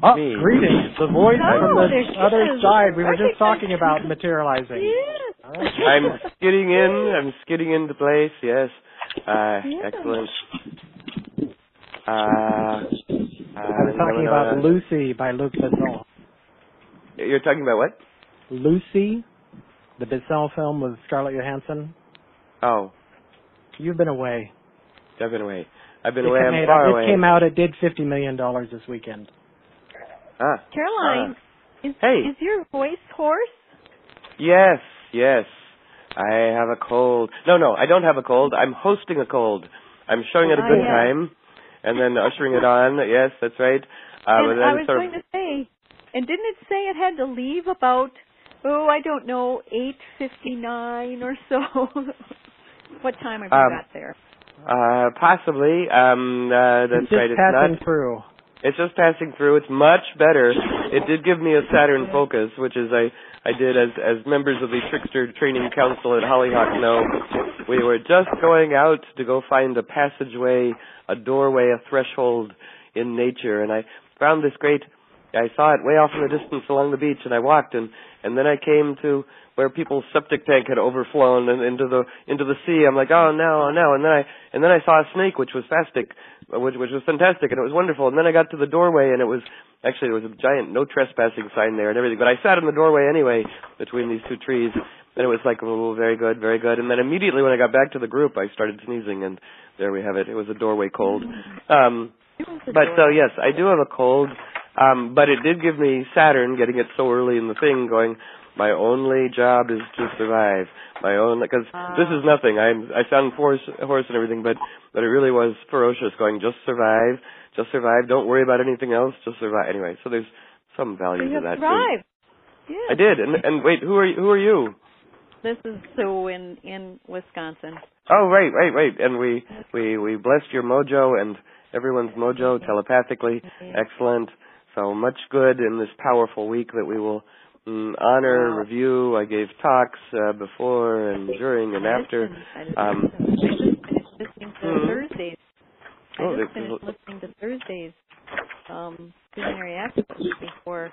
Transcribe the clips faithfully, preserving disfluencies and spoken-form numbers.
Oh, me. greetings. The voice Oh, from the there other she is. side. We were just Perfect. talking about materializing. Yes. All right. I'm skidding in. I'm skidding into place. Yes. Uh, Yeah. excellent. Uh, uh, I was talking about Lucy by Luc Besson. You're talking about what? Lucy, the Besson film with Scarlett Johansson. Oh, You've been away. I've been away. I've been It away. came I'm out- far it away. came out. It did fifty million dollars this weekend. Ah. Caroline, ah. is, Hey. is your voice hoarse? Yes, yes. I have a cold. No, no, I don't have a cold. I'm hosting a cold. I'm showing it a Ah, good yes. time, and then ushering it on. Yes, that's right. Uh, and but then I was sort going of, to say, and didn't it say it had to leave about, oh, I don't know, eight fifty-nine or so? What time have you Um, got there? uh, possibly. Um, uh, that's It's just right. It's passing not. through. It's just passing through. It's much better. It did give me a Saturn focus, which is I I did as as members of the Trickster Training Council at Hollyhock know. We were just going out to go find a passageway, a doorway, a threshold in nature, and I found this great. I saw it way off in the distance along the beach, and I walked, and and then I came to where people's septic tank had overflown and into the into the sea. I'm like, oh no, oh no, and then I and then I saw a snake, which was fastic, which which was fantastic, and it was wonderful. And then I got to the doorway, and it was actually there was a giant no trespassing sign there and everything. But I sat in the doorway anyway between these two trees, and it was like, oh, very good, very good. And then immediately when I got back to the group, I started sneezing, and there we have it. It was a doorway cold. Um, but so yes, I do have a cold. Um, but it did give me Saturn, getting it so early in the thing, going, my only job is to survive. My own, because uh, this is nothing. I'm, I sound hoarse, hoarse and everything, but, but it really was ferocious, going, just survive, just survive, don't worry about anything else, just survive. Anyway, so there's some value So you to that survived. too. Yes. I did, and, and wait, who are you, who are you? This is Sue in, in Wisconsin. Oh, right, right, right. And we, we, we blessed your mojo and everyone's mojo telepathically. Excellent. So much good in this powerful week that we will mm, honor, wow. review. I gave talks uh, before and during and after. I just, Um, I just finished listening to hmm. Thursdays. I Oh, just this finished is, listening to Thursdays um, Visionary Access before.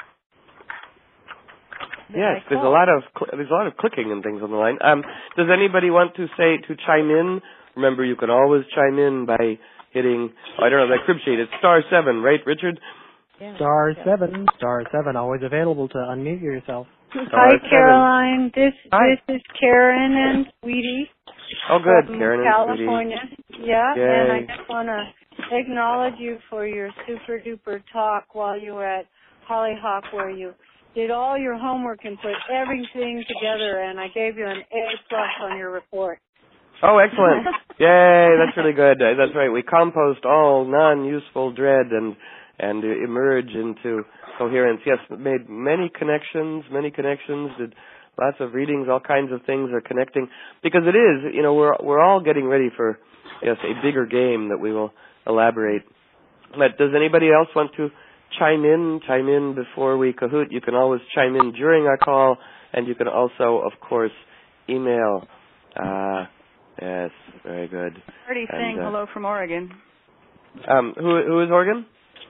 yes, there's a lot of cl- there's a lot of clicking and things on the line. Um, does anybody want to say to chime in? Remember, you can always chime in by hitting. Oh, I don't know that crib sheet. It's star seven, right, Richard? Yeah. Star yeah. seven, star seven, always available to unmute yourself. Star Hi, seven. Caroline. This Hi. this is Karen and Sweetie Oh, good, from Karen and California. Yeah, Yay. and I just want to acknowledge you for your super duper talk while you were at Hollyhock, where you did all your homework and put everything together, and I gave you an A plus on your report. Oh, excellent. Yay, that's really good. Uh, That's right. We compost all non-useful dread and and uh, emerge into coherence. Yes, made many connections, many connections, did lots of readings, all kinds of things are connecting. Because it is, you know, we're we're all getting ready for, yes, a bigger game that we will elaborate. But does anybody else want to chime in, chime in before we cahoot? You can always chime in during our call, and you can also, of course, email. Uh, yes, very good. Already saying uh, hello from Oregon. Um, who who is Oregon?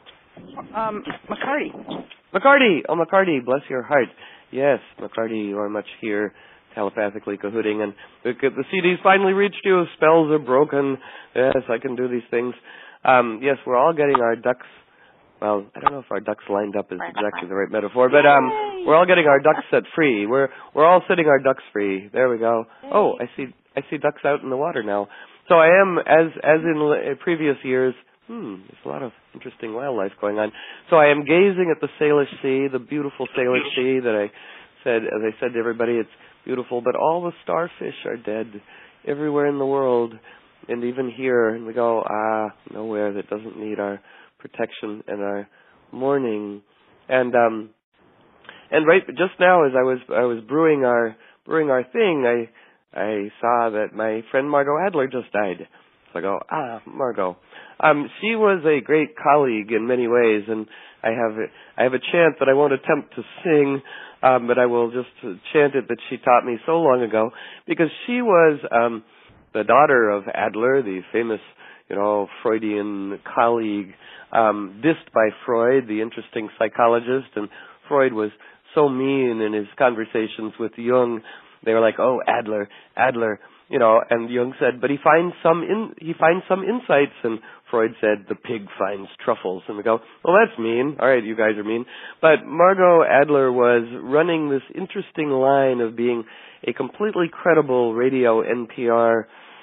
Um, McCarty. McCarty! Oh, McCarty, bless your heart. Yes, McCarty, you are much here, telepathically cahooting, and the, the C D's finally reached you. Spells are broken. Yes, I can do these things. Um, yes, we're all getting our ducks, well, I don't know if our ducks lined up is exactly the right metaphor, but um, we're all getting our ducks set free. We're we're all setting our ducks free. There we go. Oh, I see I see ducks out in the water now. So I am, as as in l- previous years, Hmm, there's a lot of interesting wildlife going on. So I am gazing at the Salish Sea, the beautiful Salish Sea that I said, as I said to everybody, it's beautiful, but all the starfish are dead everywhere in the world, and even here, and we go, ah, nowhere that doesn't need our protection and our mourning. And um, and right just now, as I was I was brewing our brewing our thing, I I saw that my friend Margot Adler just died. So I go, ah, Margot. Um, she was a great colleague in many ways, and I have a, I have a chant that I won't attempt to sing, um, but I will just chant it that she taught me so long ago, because she was um, the daughter of Adler, the famous you know, Freudian colleague, um, dissed by Freud, the interesting psychologist, and Freud was so mean in his conversations with Jung. They were like, oh, Adler, Adler, you know, and Jung said, but he finds some in, he finds some insights, and Freud said, the pig finds truffles. And we go, well, that's mean. All right, you guys are mean. But Margot Adler was running this interesting line of being a completely credible radio N P R,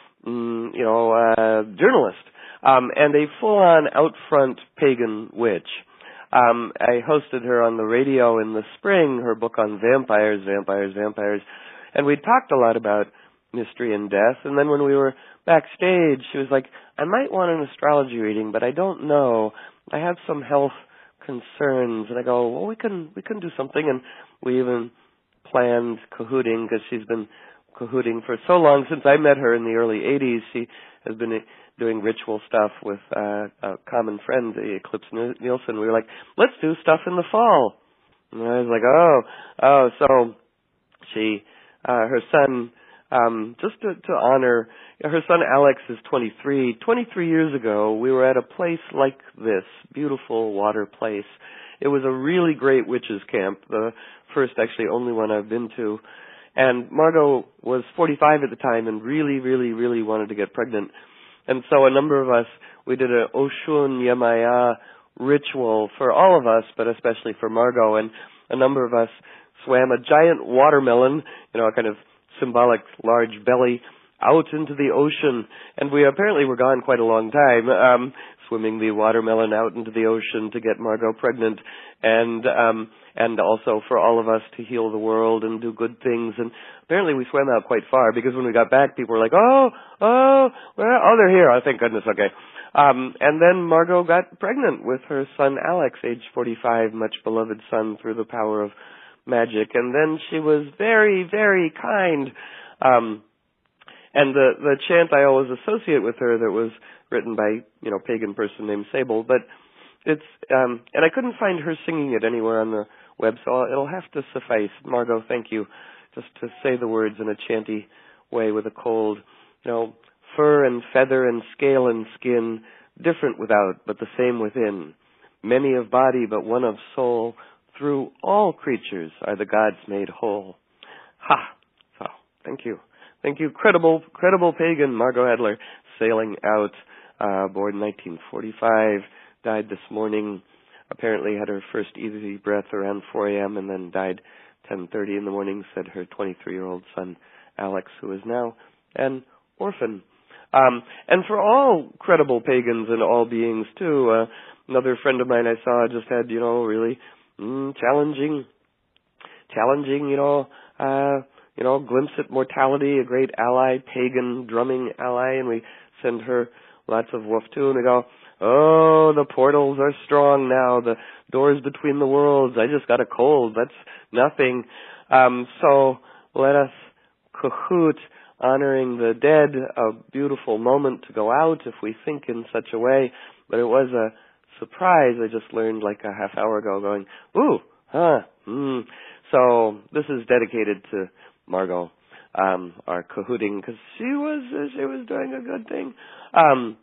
mm, you know, uh, journalist, um, and a full-on out-front pagan witch. Um, I hosted her on the radio in the spring, her book on vampires, vampires, vampires, and we talked a lot about mystery and death. And then when we were backstage, she was like, I might want an astrology reading, but I don't know. I have some health concerns. And I go, well, we can we can do something. And we even planned cahooting, because she's been cahooting for so long. Since I met her in the early eighties, she has been doing ritual stuff with uh, a common friend, Eclipse Nielsen. We were like, let's do stuff in the fall. And I was like, oh, oh, so she, uh, her son, um, just to, to honor, her son Alex is twenty-three. twenty-three years ago, we were at a place like this, beautiful water place. It was a really great witches camp, the first, actually, only one I've been to. And Margot was forty-five at the time and really, really, really wanted to get pregnant. And so a number of us, we did an Oshun Yemaya ritual for all of us, but especially for Margot. And a number of us swam a giant watermelon, you know, a kind of symbolic large belly, out into the ocean. And we apparently were gone quite a long time, um, swimming the watermelon out into the ocean to get Margot pregnant. And um, and also for all of us to heal the world and do good things. And apparently we swam out quite far, because when we got back, people were like, oh, oh, where? Oh, they're here. Oh, thank goodness. Okay. Um, and then Margot got pregnant with her son Alex, age forty-five, much beloved son through the power of magic. And then she was very, very kind. Um, and the, the chant I always associate with her, that was written by, you know, pagan person named Sable, but it's, um, and I couldn't find her singing it anywhere on the web, so it'll have to suffice. Margot, thank you, just to say the words in a chanty way with a cold, you know, fur and feather and scale and skin, different without, but the same within. Many of body, but one of soul. Through all creatures are the gods made whole. Ha! So, thank you. Thank you, credible, credible pagan Margot Adler, sailing out uh, aboard in nineteen forty-five, died this morning, apparently had her first easy breath around four a.m. and then died ten thirty in the morning, said her twenty-three-year-old son, Alex, who is now an orphan. Um, and for all credible pagans and all beings, too, uh, another friend of mine I saw just had, you know, really mm, challenging, challenging, you know, uh, you know, glimpse at mortality, a great ally, pagan drumming ally, and we send her lots of woof too, and we go, oh, the portals are strong now, the doors between the worlds, I just got a cold, that's nothing. Um, so let us cahoot, honoring the dead, a beautiful moment to go out if we think in such a way. But it was a surprise, I just learned like a half hour ago, going, ooh, huh, hmm. So this is dedicated to Margot, um, our cahooting, because she was uh, she was doing a good thing. Um,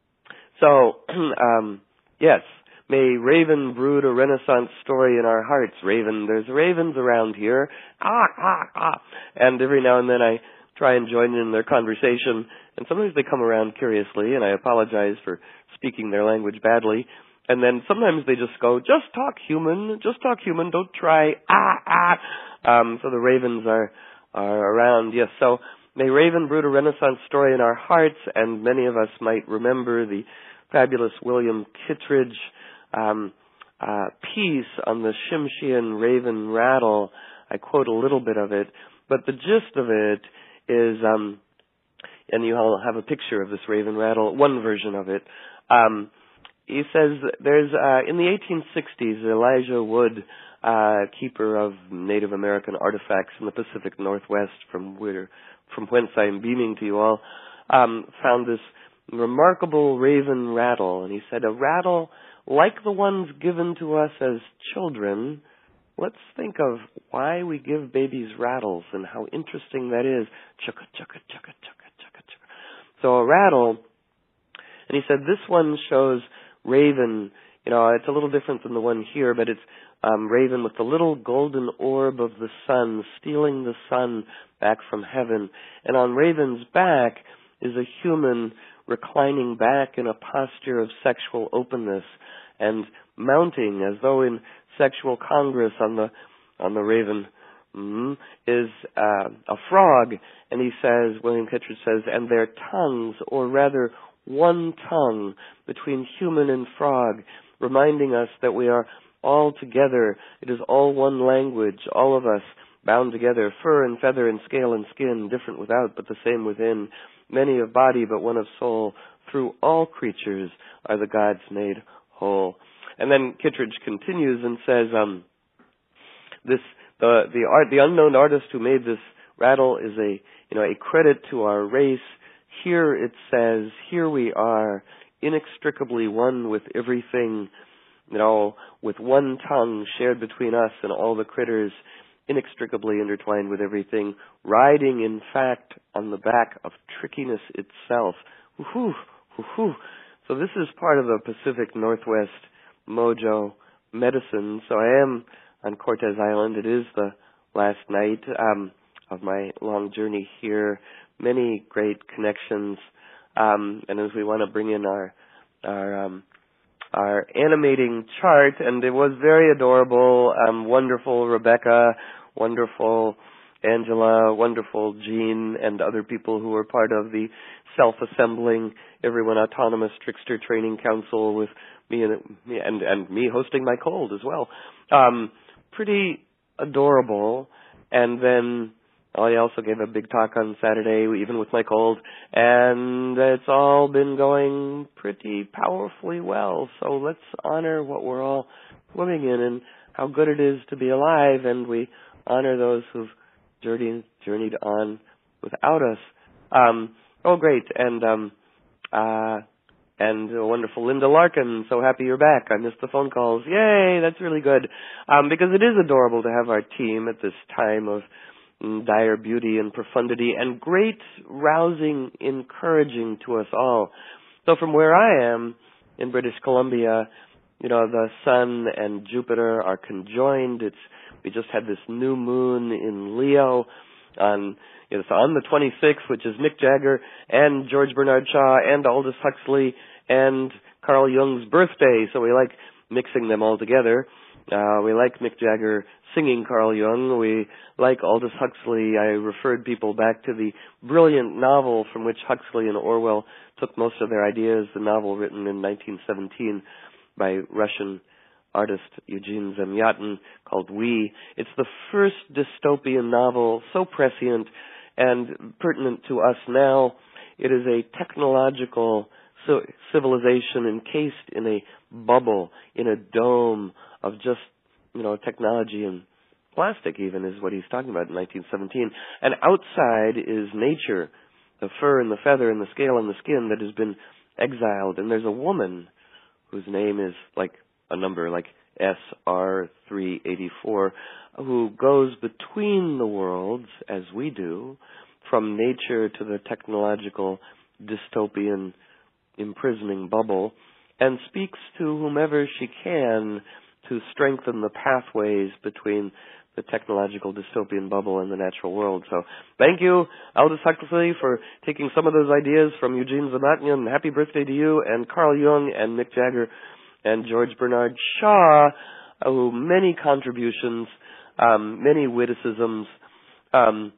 so, um, yes, may Raven brood a Renaissance story in our hearts. Raven, there's ravens around here. Ah, ah, ah. And every now and then I try and join in their conversation, and sometimes they come around curiously, and I apologize for speaking their language badly. And then sometimes they just go, just talk human, just talk human, don't try, ah, ah. Um, so the ravens are, are around, yes. So may Raven brood a Renaissance story in our hearts, and many of us might remember the fabulous William Kittredge um, uh, piece on the Tsimshian Raven rattle. I quote a little bit of it, but the gist of it is, um, and you all have a picture of this raven rattle, one version of it. Um, he says there's, uh, in the eighteen sixties, Elijah Wood, uh, keeper of Native American artifacts in the Pacific Northwest, from where, from whence I am beaming to you all, um, found this remarkable raven rattle. And he said, a rattle like the ones given to us as children. Let's think of why we give babies rattles and how interesting that is. Chugga, chugga, chugga, chugga, chugga, chugga. So a rattle, And he said this one shows Raven. You know, it's a little different than the one here, but it's um, Raven with the little golden orb of the sun, stealing the sun back from heaven. And on Raven's back is a human reclining back in a posture of sexual openness and mounting as though in sexual congress on the on the Raven mm, is uh, a frog. And he says, William Kittredge says, and their tongues, or rather one tongue between human and frog, reminding us that we are all together. It is all one language, all of us bound together, fur and feather and scale and skin, different without but the same within, many of body but one of soul. Through all creatures are the gods made whole. And then Kittredge continues and says, um, this the the art the unknown artist who made this rattle is a you know a credit to our race. Here it says, here we are, inextricably one with everything, you know, with one tongue shared between us and all the critters, inextricably intertwined with everything, riding, in fact, on the back of trickiness itself. Woohoo, woohoo. So this is part of the Pacific Northwest Mojo medicine. So I am on Cortez Island. It is the last night um, of my long journey here. Many great connections. Um, and as we want to bring in our our um, our animating chart, and it was very adorable, um, wonderful Rebecca, wonderful Angela, wonderful Jean, and other people who were part of the self-assembling Everyone Autonomous Trickster Training Council with me and me and, and me hosting my cold as well. Um, pretty adorable. And then I also gave a big talk on Saturday, even with my cold, and it's all been going pretty powerfully well. So let's honor what we're all swimming in and how good it is to be alive, and we honor those who've journeyed, journeyed on without us. Um, oh, great. And um, uh, and a wonderful Linda Larkin. So happy you're back. I missed the phone calls. Yay, that's really good. Um, because it is adorable to have our team at this time of dire beauty and profundity and great rousing, encouraging to us all. So from where I am in British Columbia, you know, the sun and Jupiter are conjoined. It's we just had this new moon in Leo on it's on the twenty-sixth, which is Mick Jagger and George Bernard Shaw and Aldous Huxley and Carl Jung's birthday. So we like mixing them all together. Uh, we like Mick Jagger singing Carl Jung. We like Aldous Huxley. I referred people back to the brilliant novel from which Huxley and Orwell took most of their ideas, the novel written in nineteen seventeen by Russian artist Eugene Zamyatin called We. It's the first dystopian novel, so prescient and pertinent to us now. It is a technological civilization encased in a bubble, in a dome of just, you know, technology and plastic even is what he's talking about in nineteen seventeen. And outside is nature, the fur and the feather and the scale and the skin that has been exiled. And there's a woman whose name is like a number, like S R three eighty-four, who goes between the worlds, as we do, from nature to the technological dystopian imprisoning bubble, and speaks to whomever she can to strengthen the pathways between the technological dystopian bubble and the natural world. So thank you, Aldous Huxley, for taking some of those ideas from Eugene Zamyatin. Happy birthday to you, and Carl Jung and Mick Jagger and George Bernard Shaw, who many contributions, um, many witticisms. Um,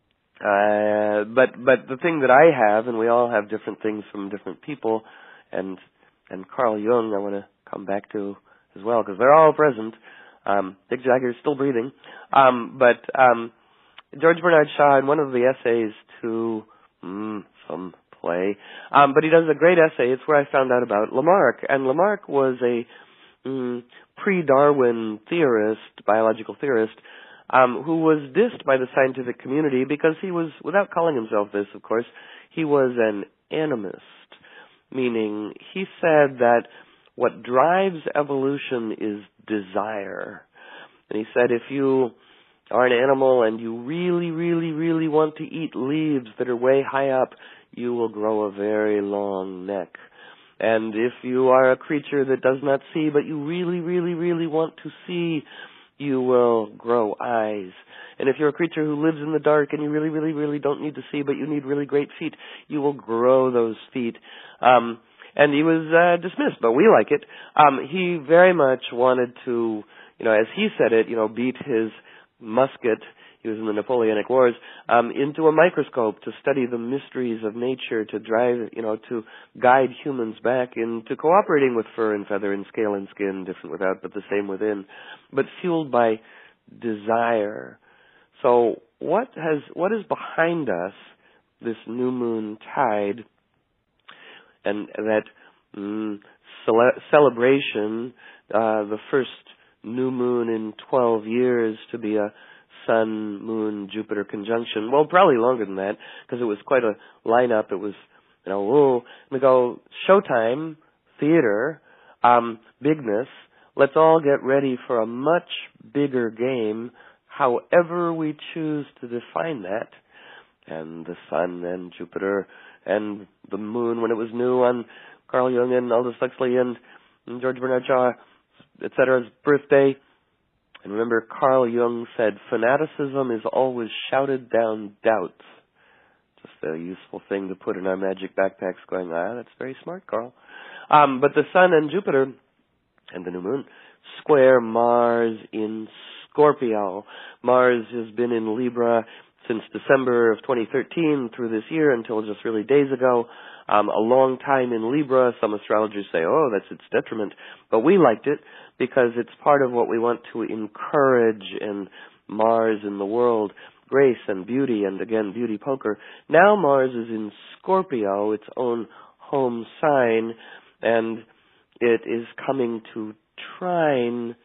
uh, but but the thing that I have, and we all have different things from different people, and and Carl Jung I want to come back to as well, because they're all present. Um, Mick Jagger is still breathing. Um, but um, George Bernard Shaw, in one of the essays to mm, some play, um, but he does a great essay. It's where I found out about Lamarck. And Lamarck was a mm, pre-Darwin theorist, biological theorist, um, who was dissed by the scientific community because he was, without calling himself this, of course, he was an animist, meaning he said that what drives evolution is desire. And he said if you are an animal and you really, really, really want to eat leaves that are way high up, you will grow a very long neck. And if you are a creature that does not see, but you really, really, really want to see, you will grow eyes. And if you're a creature who lives in the dark and you really, really, really don't need to see, but you need really great feet, you will grow those feet. Um, and he was uh, dismissed, but we like it. Um, he very much wanted to, you know, as he said it, you know, beat his musket, he was in the Napoleonic Wars, um, into a microscope to study the mysteries of nature, to drive, you know, to guide humans back into cooperating with fur and feather and scale and skin, different without, but the same within, but fueled by desire. So what has, what is behind us, this new moon tide, and that mm, cele- celebration, uh, the first new moon in twelve years to be a Sun, Moon, Jupiter conjunction. Well, probably longer than that, because it was quite a lineup. It was, you know, oh, we go Showtime, theater, um, bigness. Let's all get ready for a much bigger game, however we choose to define that. And the Sun and Jupiter and the Moon when it was new on Carl Jung and Aldous Huxley and, and George Bernard Shaw, et cetera's birthday. And remember, Carl Jung said, fanaticism is always shouted down doubts. Just a useful thing to put in our magic backpacks going, ah, that's very smart, Carl. Um, but the Sun and Jupiter and the new moon square Mars in Scorpio. Mars has been in Libra since December of twenty thirteen through this year until just really days ago. Um, a long time in Libra. Some astrologers say, oh, that's its detriment. But we liked it because it's part of what we want to encourage in Mars in the world. Grace and beauty, and again, beauty poker. Now Mars is in Scorpio, its own home sign, and it is coming to trine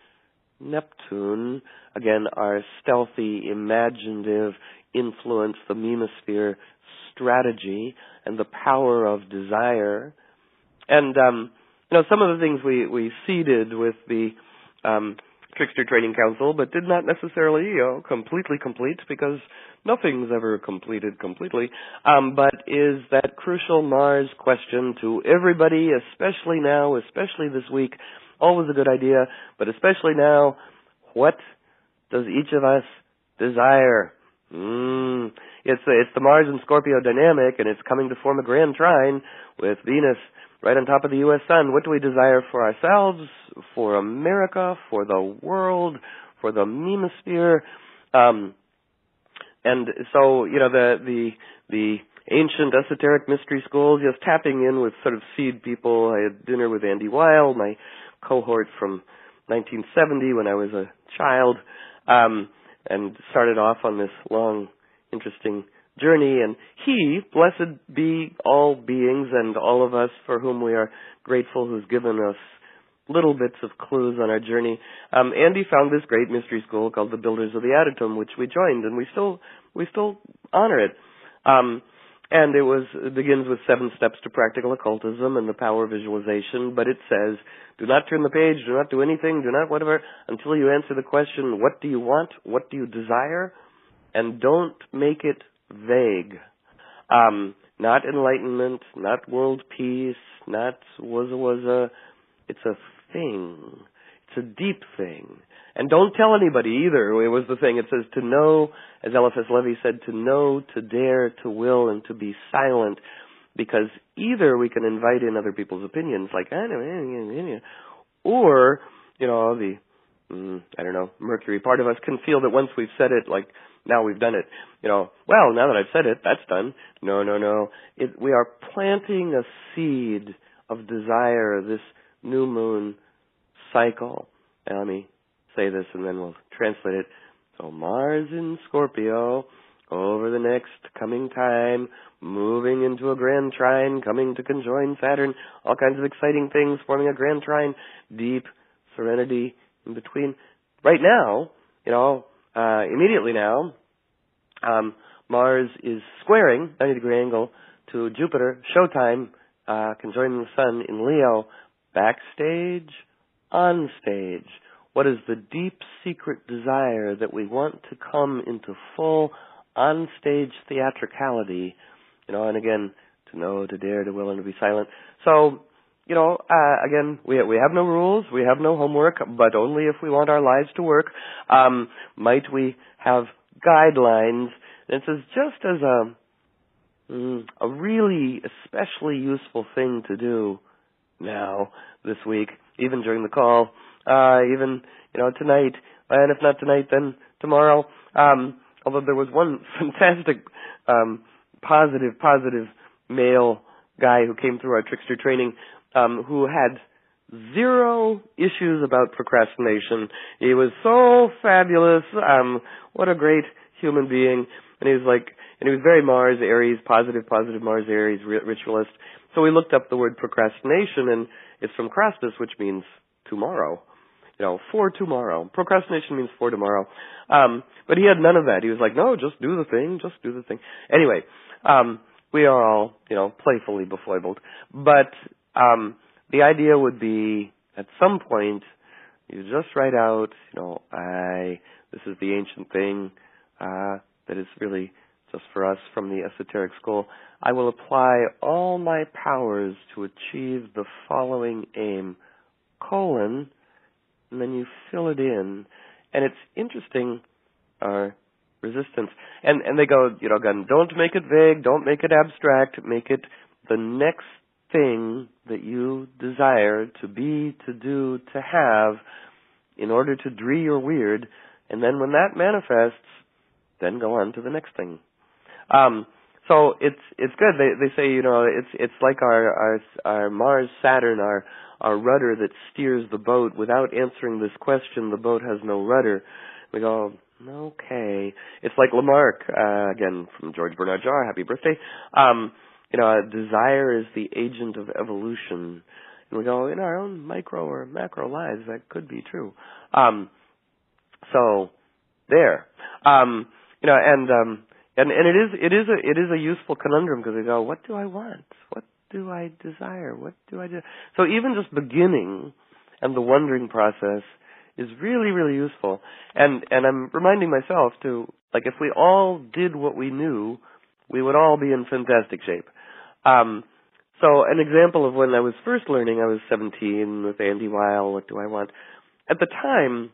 Neptune, again, our stealthy, imaginative influence, the memosphere strategy, and the power of desire. And, um, you know, some of the things we, we seeded with the um, Trickster Training Council, but did not necessarily, you know, completely complete, because nothing's ever completed completely, um, but is that crucial Mars question to everybody, especially now, especially this week. Always a good idea, but especially now, what does each of us desire? Mm, it's, it's the Mars and Scorpio dynamic, and it's coming to form a grand trine with Venus right on top of the U S sun. What do we desire for ourselves, for America, for the world, for the memosphere? Um, and so, you know, the, the, the ancient esoteric mystery schools, just tapping in with sort of seed people. I had dinner with Andy Weil, my cohort from nineteen seventy when I was a child, um, and started off on this long, interesting journey. And he, blessed be all beings and all of us for whom we are grateful, who's given us little bits of clues on our journey. Um, Andy found this great mystery school called the Builders of the Adytum, which we joined, and we still we still honor it. Um, and it was it begins with seven steps to practical occultism and the power of visualization, but it says, do not turn the page, do not do anything, do not whatever, until you answer the question, what do you want, what do you desire, and don't make it vague. Um, not enlightenment, not world peace, not was a was a, it's a thing. It's a deep thing. And don't tell anybody either. It was the thing. It says to know, as Eliphas Levi said, to know, to dare, to will, and to be silent. Because either we can invite in other people's opinions, like, I know, or, you know, the, mm, I don't know, Mercury part of us can feel that once we've said it, like, now we've done it. You know, well, now that I've said it, that's done. No, no, no. It, we are planting a seed of desire, this new moon cycle. And let me say this and then we'll translate it. So Mars in Scorpio over the next coming time, moving into a grand trine, coming to conjoin Saturn, all kinds of exciting things, forming a grand trine, deep serenity in between. Right now, you know, uh, immediately now, um, Mars is squaring, ninety degree angle, to Jupiter, showtime, uh, conjoining the sun in Leo, backstage, on stage. What is the deep secret desire that we want to come into full on-stage theatricality, you know, and again, to know, to dare, to will, and to be silent. So, you know, uh, again, we we have no rules, we have no homework, but only if we want our lives to work. Um, might we have guidelines? And it says just as a mm, a really especially useful thing to do now this week, even during the call, uh, even you know tonight, and if not tonight, then tomorrow. Um, although there was one fantastic, um, positive, positive male guy who came through our trickster training, um, who had zero issues about procrastination. He was so fabulous. Um, what a great human being. And he was like, and he was very Mars, Aries, positive, positive Mars, Aries, ri- ritualist. So we looked up the word procrastination, and it's from Crassus, which means tomorrow. You know, for tomorrow. Procrastination means for tomorrow. Um, but he had none of that. He was like, no, just do the thing, just do the thing. Anyway, um, we are all, you know, playfully befoibled. But um, the idea would be, at some point, you just write out, you know, I, this is the ancient thing uh, that is really just for us from the esoteric school. I will apply all my powers to achieve the following aim, colon, and then you fill it in. And it's interesting, our resistance. And and they go, you know, again, don't make it vague, don't make it abstract, make it the next thing that you desire to be, to do, to have, in order to dree your weird. And then when that manifests, then go on to the next thing. Um, so it's it's good. They they say, you know, it's it's like our our our Mars Saturn, our our rudder that steers the boat. Without answering this question, the boat has no rudder. We go, okay. It's like Lamarck, uh, again from George Bernard Shaw. Happy birthday. Um, you know, desire is the agent of evolution. And we go, in our own micro or macro lives, that could be true. Um, so there, um, you know, and um, and and it is it is a it is a useful conundrum, because we go, what do I want? What do I desire? What do I do? So even just beginning and the wondering process is really, really useful. And and I'm reminding myself too, like if we all did what we knew, we would all be in fantastic shape. Um, so an example of when I was first learning, I was seventeen with Andy Weil, what do I want? At the time,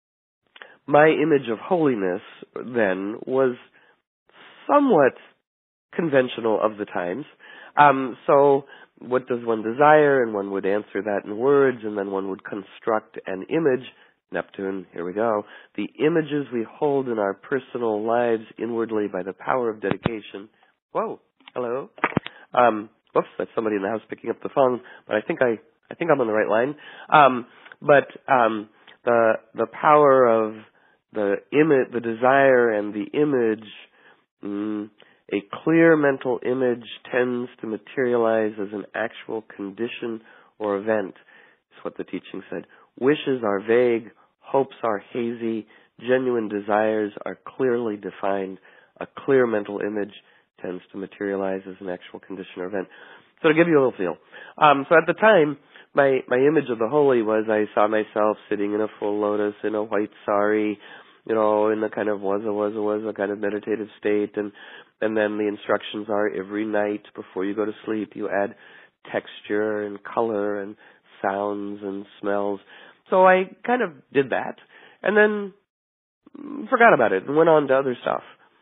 my image of holiness then was somewhat conventional of the times. Um, so what does one desire? And one would answer that in words, and then one would construct an image. Neptune, here we go. The images we hold in our personal lives inwardly by the power of dedication. Whoa, hello. Um, whoops, that's somebody in the house picking up the phone, but I think I, I think I'm on the right line. Um, but um, the the power of the image, the desire, and the image. Mm, a clear mental image tends to materialize as an actual condition or event. Is what the teaching said. Wishes are vague, hopes are hazy, genuine desires are clearly defined. A clear mental image tends to materialize as an actual condition or event. So to give you a little feel. Um, so at the time, my, my image of the holy was I saw myself sitting in a full lotus in a white sari, you know, in a kind of was a was a was a kind of meditative state, and and then the instructions are every night before you go to sleep you add texture and color and sounds and smells. So I kind of did that, and then mm, forgot about it and went on to other stuff.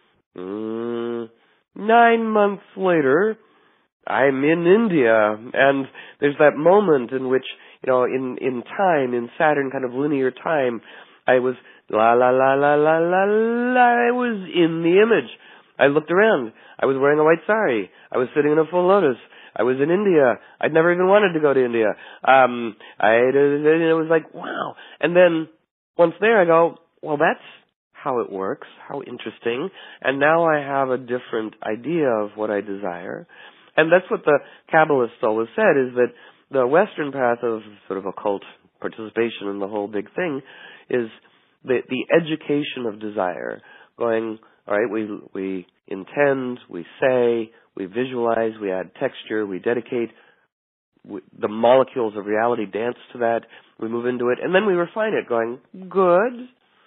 Mm, nine months later, I'm in India, and there's that moment in which, you know, in in time, in Saturn kind of linear time, I was la la la la la la la. I was in the image. I looked around. I was wearing a white sari. I was sitting in a full lotus. I was in India. I'd never even wanted to go to India. Um, I it was like wow. And then once there, I go, well, that's how it works. How interesting. And now I have a different idea of what I desire. And that's what the Kabbalists always said, is that the Western path of sort of occult participation in the whole big thing is the the education of desire. Going, all right, we we intend, we say, we visualize, we add texture, we dedicate. We, the molecules of reality dance to that. We move into it, and then we refine it, going, good,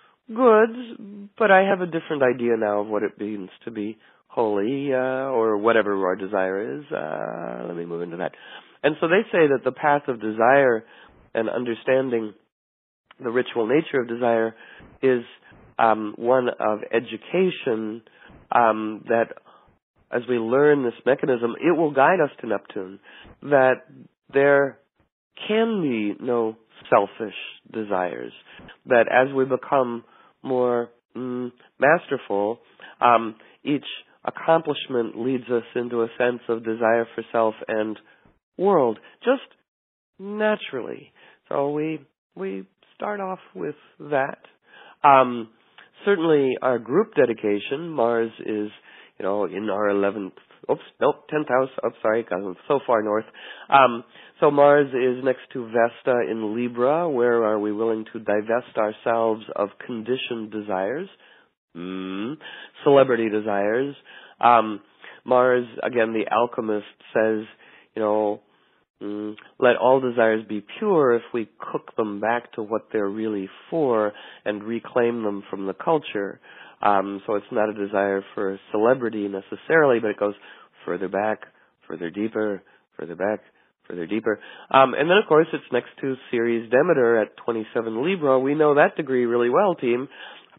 good, but I have a different idea now of what it means to be holy, uh, or whatever our desire is. Uh, let me move into that. And so they say that the path of desire and understanding the ritual nature of desire is um, one of education, um, that as we learn this mechanism, it will guide us to Neptune, that there can be no selfish desires, that as we become more mm, masterful, um, each accomplishment leads us into a sense of desire for self and world, just naturally. So we we start off with that. Um, certainly our group dedication, Mars is, you know, in our eleventh, oops, nope, tenth house, oh, sorry, because I'm so far north. Um, so Mars is next to Vesta in Libra. Where are we willing to divest ourselves of conditioned desires? Mm, celebrity desires. Um, Mars, again, the alchemist says, you know, mm, let all desires be pure if we cook them back to what they're really for and reclaim them from the culture. Um, so it's not a desire for celebrity necessarily, but it goes further back, further deeper, further back, further deeper. Um, and then, of course, it's next to Ceres Demeter at twenty-seven Libra. We know that degree really well, team.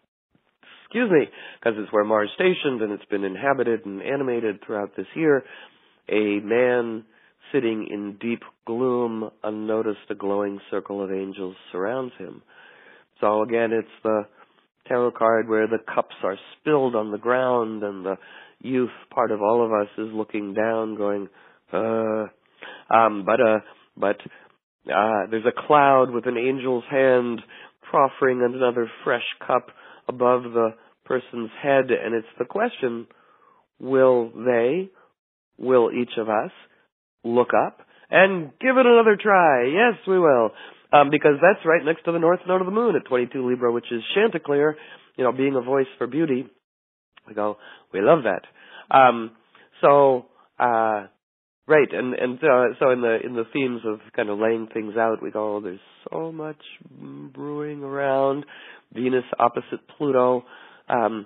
Excuse me, because it's where Mars stationed and it's been inhabited and animated throughout this year. A man sitting in deep gloom, unnoticed, a glowing circle of angels surrounds him. So again, it's the tarot card where the cups are spilled on the ground and the youth part of all of us is looking down going, uh, um, but, uh, but, uh, there's a cloud with an angel's hand proffering another fresh cup above the person's head, and it's the question, will they, will each of us look up and give it another try? Yes, we will. Um, because that's right next to the north node of the moon at twenty-two Libra, which is Chanticleer, you know, being a voice for beauty. We go, we love that. Um, so, uh, right, and, and, uh, so in the, in the themes of kind of laying things out, we go, oh, there's so much brewing around. Venus opposite Pluto, um,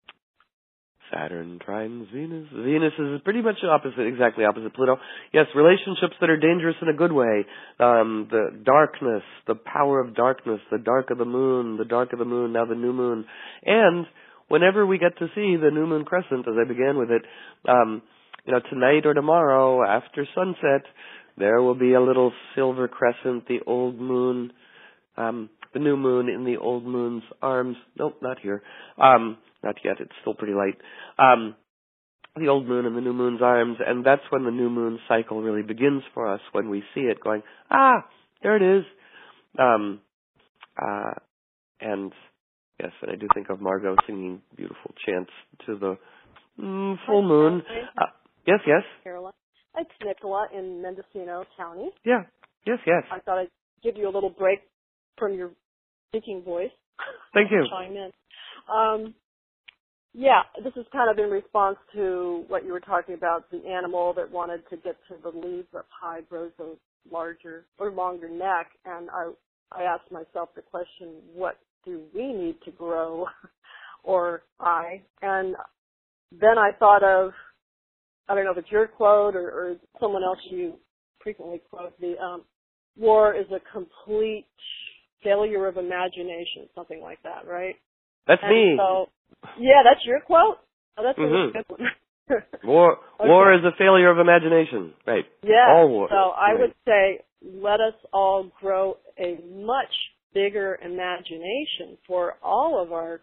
Saturn trines Venus. Venus is pretty much opposite, exactly opposite Pluto. Yes, relationships that are dangerous in a good way. Um, the darkness, the power of darkness, the dark of the moon, the dark of the moon, now the new moon. And whenever we get to see the new moon crescent, as I began with it, um, you know, tonight or tomorrow after sunset, there will be a little silver crescent, the old moon, um, the new moon in the old moon's arms. Nope, not here. Um, not yet. It's still pretty light. Um, the old moon in the new moon's arms, and that's when the new moon cycle really begins for us, when we see it going, ah, there it is. Um, uh, and yes, and I do think of Margot singing beautiful chants to the mm, full moon. Uh, yes, yes. Caroline. It's Nicola in Mendocino County. Yeah, yes, yes. I thought I'd give you a little break from your speaking voice. Thank you. Chime in. Um, yeah, this is kind of in response to what you were talking about, the animal that wanted to get to the leaves up high grows a larger or longer neck, and I I asked myself the question, what do we need to grow, or I? And then I thought of, I don't know if it's your quote or, or someone else you frequently quote, the um, war is a complete failure of imagination, something like that, right? That's and me. So, yeah, that's your quote? Oh, that's mm-hmm. a good one. war, okay. war is a failure of imagination, right? Yeah, all war. So I right. would say let us all grow a much bigger imagination for all of our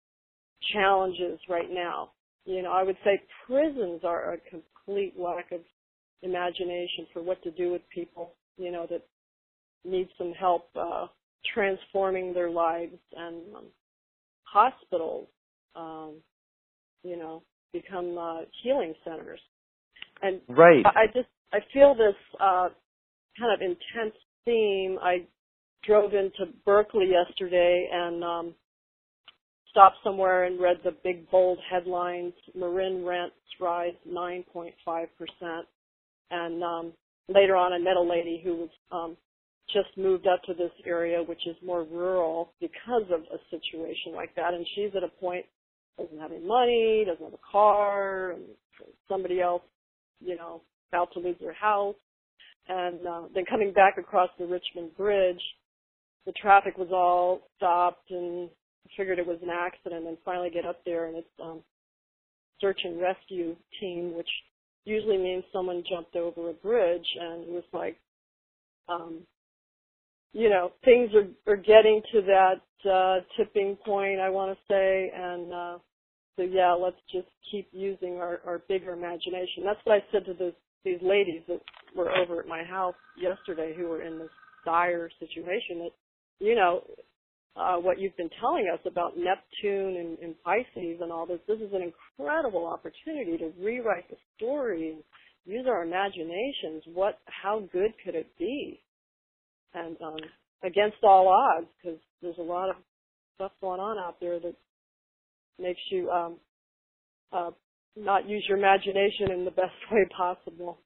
challenges right now. You know, I would say prisons are a complete lack of imagination for what to do with people, you know, that need some help uh, transforming their lives, and um, hospitals, um, you know, become uh, healing centers. And right. I just, I feel this uh, kind of intense theme. I drove into Berkeley yesterday and um, stopped somewhere and read the big bold headlines, Marin rents rise nine point five percent. And um, later on I met a lady who was um, just moved up to this area, which is more rural because of a situation like that. And she's at a point, doesn't have any money, doesn't have a car, and somebody else, you know, about to lose their house. And uh, then coming back across the Richmond Bridge, the traffic was all stopped, and I figured it was an accident. And finally get up there, and it's um, search and rescue team, which usually means someone jumped over a bridge, and it was like, um, you know, things are, are getting to that uh, tipping point, I want to say, and uh, so yeah, let's just keep using our, our bigger imagination. That's what I said to those, these ladies that were over at my house yesterday who were in this dire situation, that, you know, uh, what you've been telling us about Neptune and, and Pisces and all this, this is an incredible opportunity to rewrite the story and use our imaginations. What, how good could it be? And um, against all odds, because there's a lot of stuff going on out there that makes you um, uh, not use your imagination in the best way possible.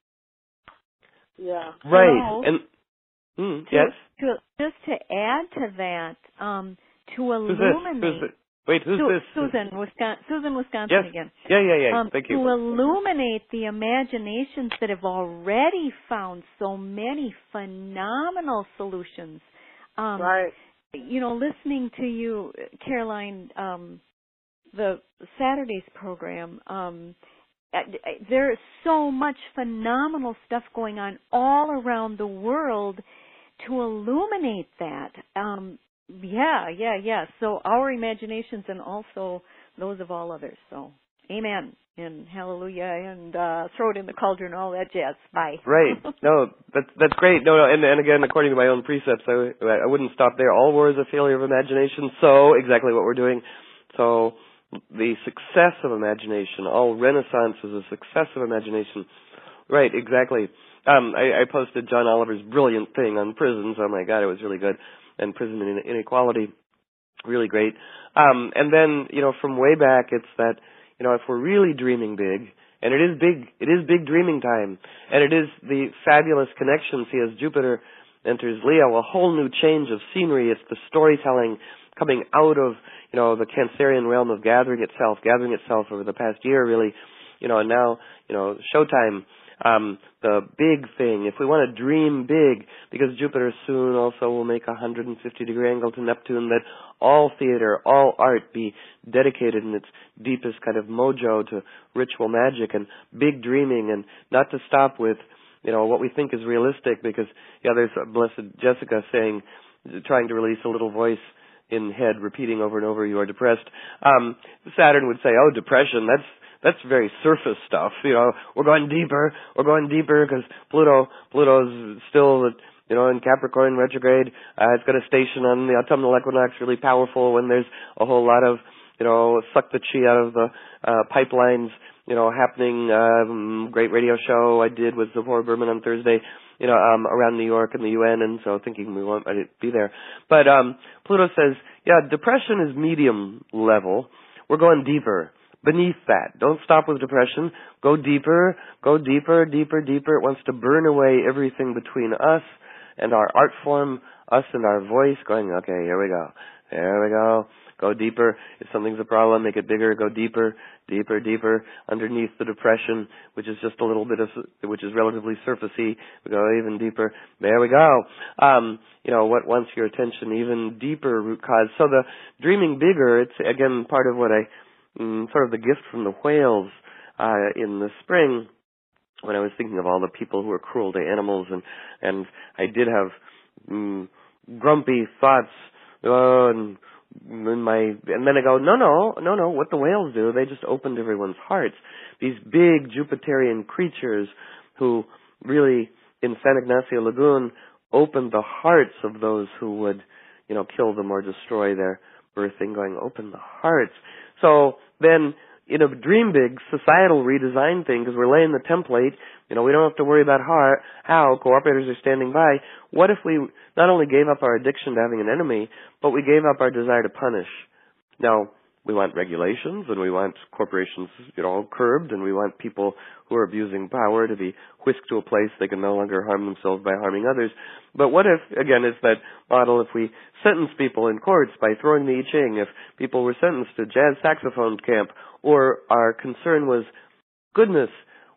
Yeah. Right. Hello. And mm, to, yes. To, just to add to that, um, to Who's illuminate. this? Who's this? Wait, who's Su- this? Susan, Wisconsin. Susan, Wisconsin Yes. again. Yeah, yeah, yeah. Um, Thank to you. illuminate the imaginations that have already found so many phenomenal solutions. Um, Right. You know, listening to you, Caroline, um, the Saturdays program, um, there is so much phenomenal stuff going on all around the world to illuminate that. Um, yeah, yeah, yeah. So our imaginations and also those of all others. So amen and hallelujah and uh, throw it in the cauldron and all that jazz. Bye. Right. No, that's that's great. No, no, and and again, according to my own precepts, I I wouldn't stop there. All war is a failure of imagination. So exactly what we're doing. So the success of imagination, all Renaissance is a success of imagination. Right. Exactly. Um, I, I posted John Oliver's brilliant thing on prisons. Oh my God, it was really good. And prison inequality, really great. Um, and then, you know, from way back, it's that, you know, if we're really dreaming big, and it is big, it is big dreaming time, and it is the fabulous connection, see, as Jupiter enters Leo, a whole new change of scenery. It's the storytelling coming out of, you know, the Cancerian realm of gathering itself, gathering itself over the past year, really, you know, and now, you know, showtime. Um, the big thing, if we want to dream big, because Jupiter soon also will make a one hundred fifty degree angle to Neptune, that all theater, all art be dedicated in its deepest kind of mojo to ritual magic and big dreaming, and not to stop with, you know, what we think is realistic, because, yeah, there's Blessed Jessica saying, trying to release a little voice in head repeating over and over, you are depressed. Um, Saturn would say, oh, depression, that's That's very surface stuff. You know, we're going deeper. We're going deeper because Pluto, Pluto's still, you know, in Capricorn retrograde. Uh, it's got a station on the autumnal equinox, really powerful when there's a whole lot of, you know, suck the chi out of the uh, pipelines, you know, happening. Um, great radio show I did with Zipporah Berman on Thursday, you know, um, around New York and the U N, and so thinking we won't I'd be there. But um, Pluto says, yeah, depression is medium level. We're going deeper. Beneath that. Don't stop with depression. Go deeper, go deeper, deeper, deeper. It wants to burn away everything between us and our art form, us and our voice, going, okay, here we go. There we go. Go deeper. If something's a problem, make it bigger. Go deeper, deeper, deeper. Underneath the depression, which is just a little bit of, which is relatively surfacey, we go even deeper. There we go. Um, you know, what wants your attention? Even deeper root cause. So the dreaming bigger, it's again part of what I, Mm, sort of the gift from the whales uh, in the spring, when I was thinking of all the people who are cruel to animals, and and I did have mm, grumpy thoughts, uh, and in my and then I go, no, no, no, no. What the whales do? They just opened everyone's hearts. These big Jupiterian creatures who really in San Ignacio Lagoon opened the hearts of those who would, you know, kill them or destroy their birthing. Going, open the hearts. So then, in a dream big societal redesign thing, because we're laying the template, you know, we don't have to worry about how, how cooperators are standing by. What if we not only gave up our addiction to having an enemy, but we gave up our desire to punish? Now, we want regulations, and we want corporations, you know, curbed, and we want people who are abusing power to be whisked to a place they can no longer harm themselves by harming others. But what if, again, it's that model, if we sentence people in courts by throwing the I Ching, if people were sentenced to jazz saxophone camp, or our concern was, goodness,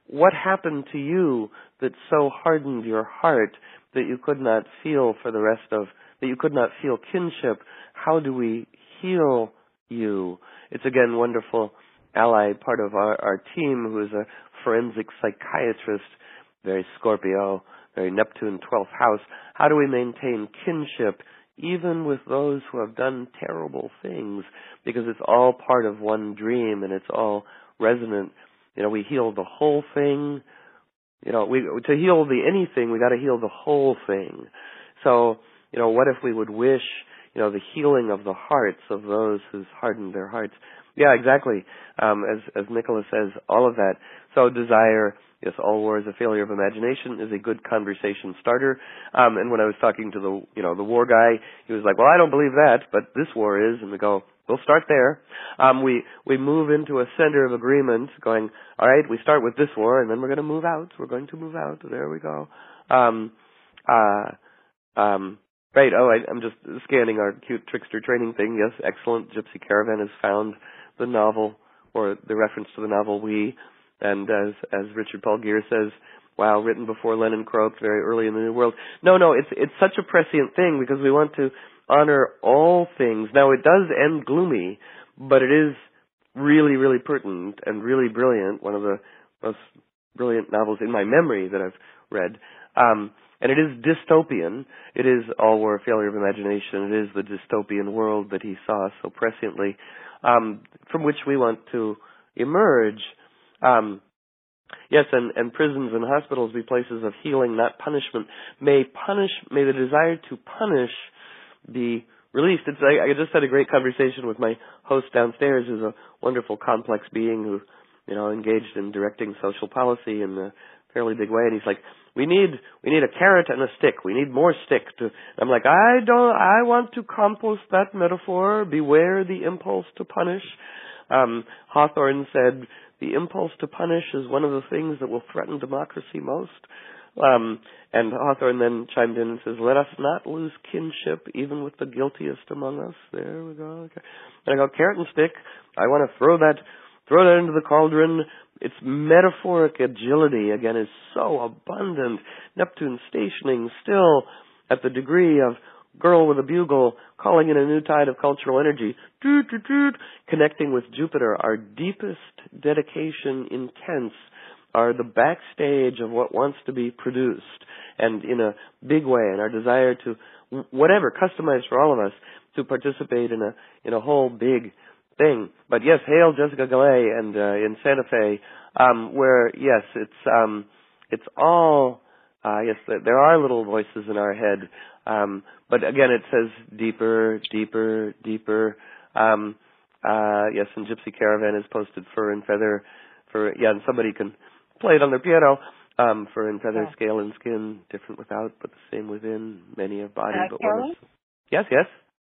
what happened to you that so hardened your heart that you could not feel for the rest of, that you could not feel kinship? How do we heal you? It's again wonderful ally, part of our, our team, who is a forensic psychiatrist, very Scorpio, very Neptune twelfth house. How do we maintain kinship even with those who have done terrible things? Because it's all part of one dream and it's all resonant. You know, we heal the whole thing. You know, we to heal the anything, we got to heal the whole thing. So, you know, what if we would wish, you know, the healing of the hearts of those who's hardened their hearts? Yeah, exactly. Um, as as Nicholas says, all of that. So desire, yes, all war is a failure of imagination, is a good conversation starter. Um, and when I was talking to the, you know, the war guy, he was like, well, I don't believe that, but this war is. And we go, we'll start there. Um, we, we move into a center of agreement going, all right, we start with this war, and then we're going to move out. We're going to move out. There we go. Um, uh, um, right. Oh, I, I'm just scanning our cute trickster training thing. Yes, excellent. Gypsy Caravan has found the novel, or the reference to the novel We. And as as Richard Paul Gere says, wow, written before Lenin croaked, very early in the New World. No, no, it's it's such a prescient thing because we want to honor all things. Now, it does end gloomy, but it is really, really pertinent and really brilliant. One of the most brilliant novels in my memory that I've read. Um, and it is dystopian. It is all war, failure of imagination. It is the dystopian world that he saw so presciently, um, from which we want to emerge. Um, yes, and, and prisons and hospitals be places of healing, not punishment. May punish, may the desire to punish be released. It's, I, I just had a great conversation with my host downstairs, who's a wonderful, complex being who, you know, engaged in directing social policy in a fairly big way. And he's like, "We need, we need a carrot and a stick. We need more stick." To, I'm like, I don't, I want to compost that metaphor. Beware the impulse to punish. Um, Hawthorne said, the impulse to punish is one of the things that will threaten democracy most. Um, and Hawthorne then chimed in and says, let us not lose kinship even with the guiltiest among us. There we go. Okay. And I go, carrot and stick. I want to throw that, throw that into the cauldron. Its metaphoric agility, again, is so abundant. Neptune stationing still at the degree of girl with a bugle, calling in a new tide of cultural energy, doot, doot, doot, connecting with Jupiter. Our deepest dedication, intense, are the backstage of what wants to be produced, and in a big way, and our desire to, whatever, customized for all of us, to participate in a in a whole big thing. But yes, hail Jessica Gallet and uh, in Santa Fe, um, where yes, it's um, it's all uh, yes, there are little voices in our head. Um, but again, it says deeper, deeper, deeper. Um, uh, yes, and Gypsy Caravan is posted fur and feather. For yeah, and somebody can play it on their piano. Um, fur and feather, yeah. Scale and skin, different without, but the same within. Many of body, uh, but Caroline? one of. Yes, yes.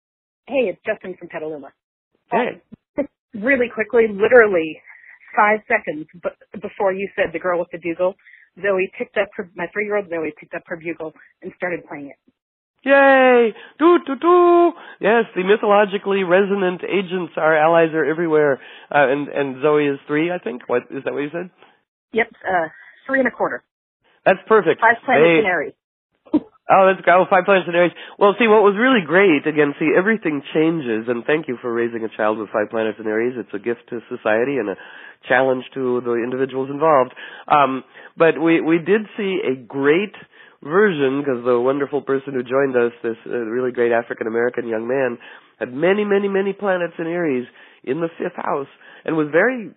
Hey, it's Justin from Petaluma. Hey. Um, really quickly, literally five seconds b- before you said the girl with the bugle, Zoe picked up her, my three-year-old Zoe picked up her bugle and started playing it. Yay! Doo doo doo! Yes, the mythologically resonant agents, our allies are everywhere. Uh, and, and Zoe is three, I think. What, is that what you said? Yep, uh, three and a quarter. That's perfect. Five planets they, in Aries. Oh, that's go. Five planets in Aries. Well, see, what was really great, again, see, everything changes, and thank you for raising a child with five planets in Aries. It's a gift to society and a challenge to the individuals involved. Um, but we, we did see a great version, because the wonderful person who joined us, this uh, really great African-American young man, had many, many, many planets in Aries in the fifth house, and was very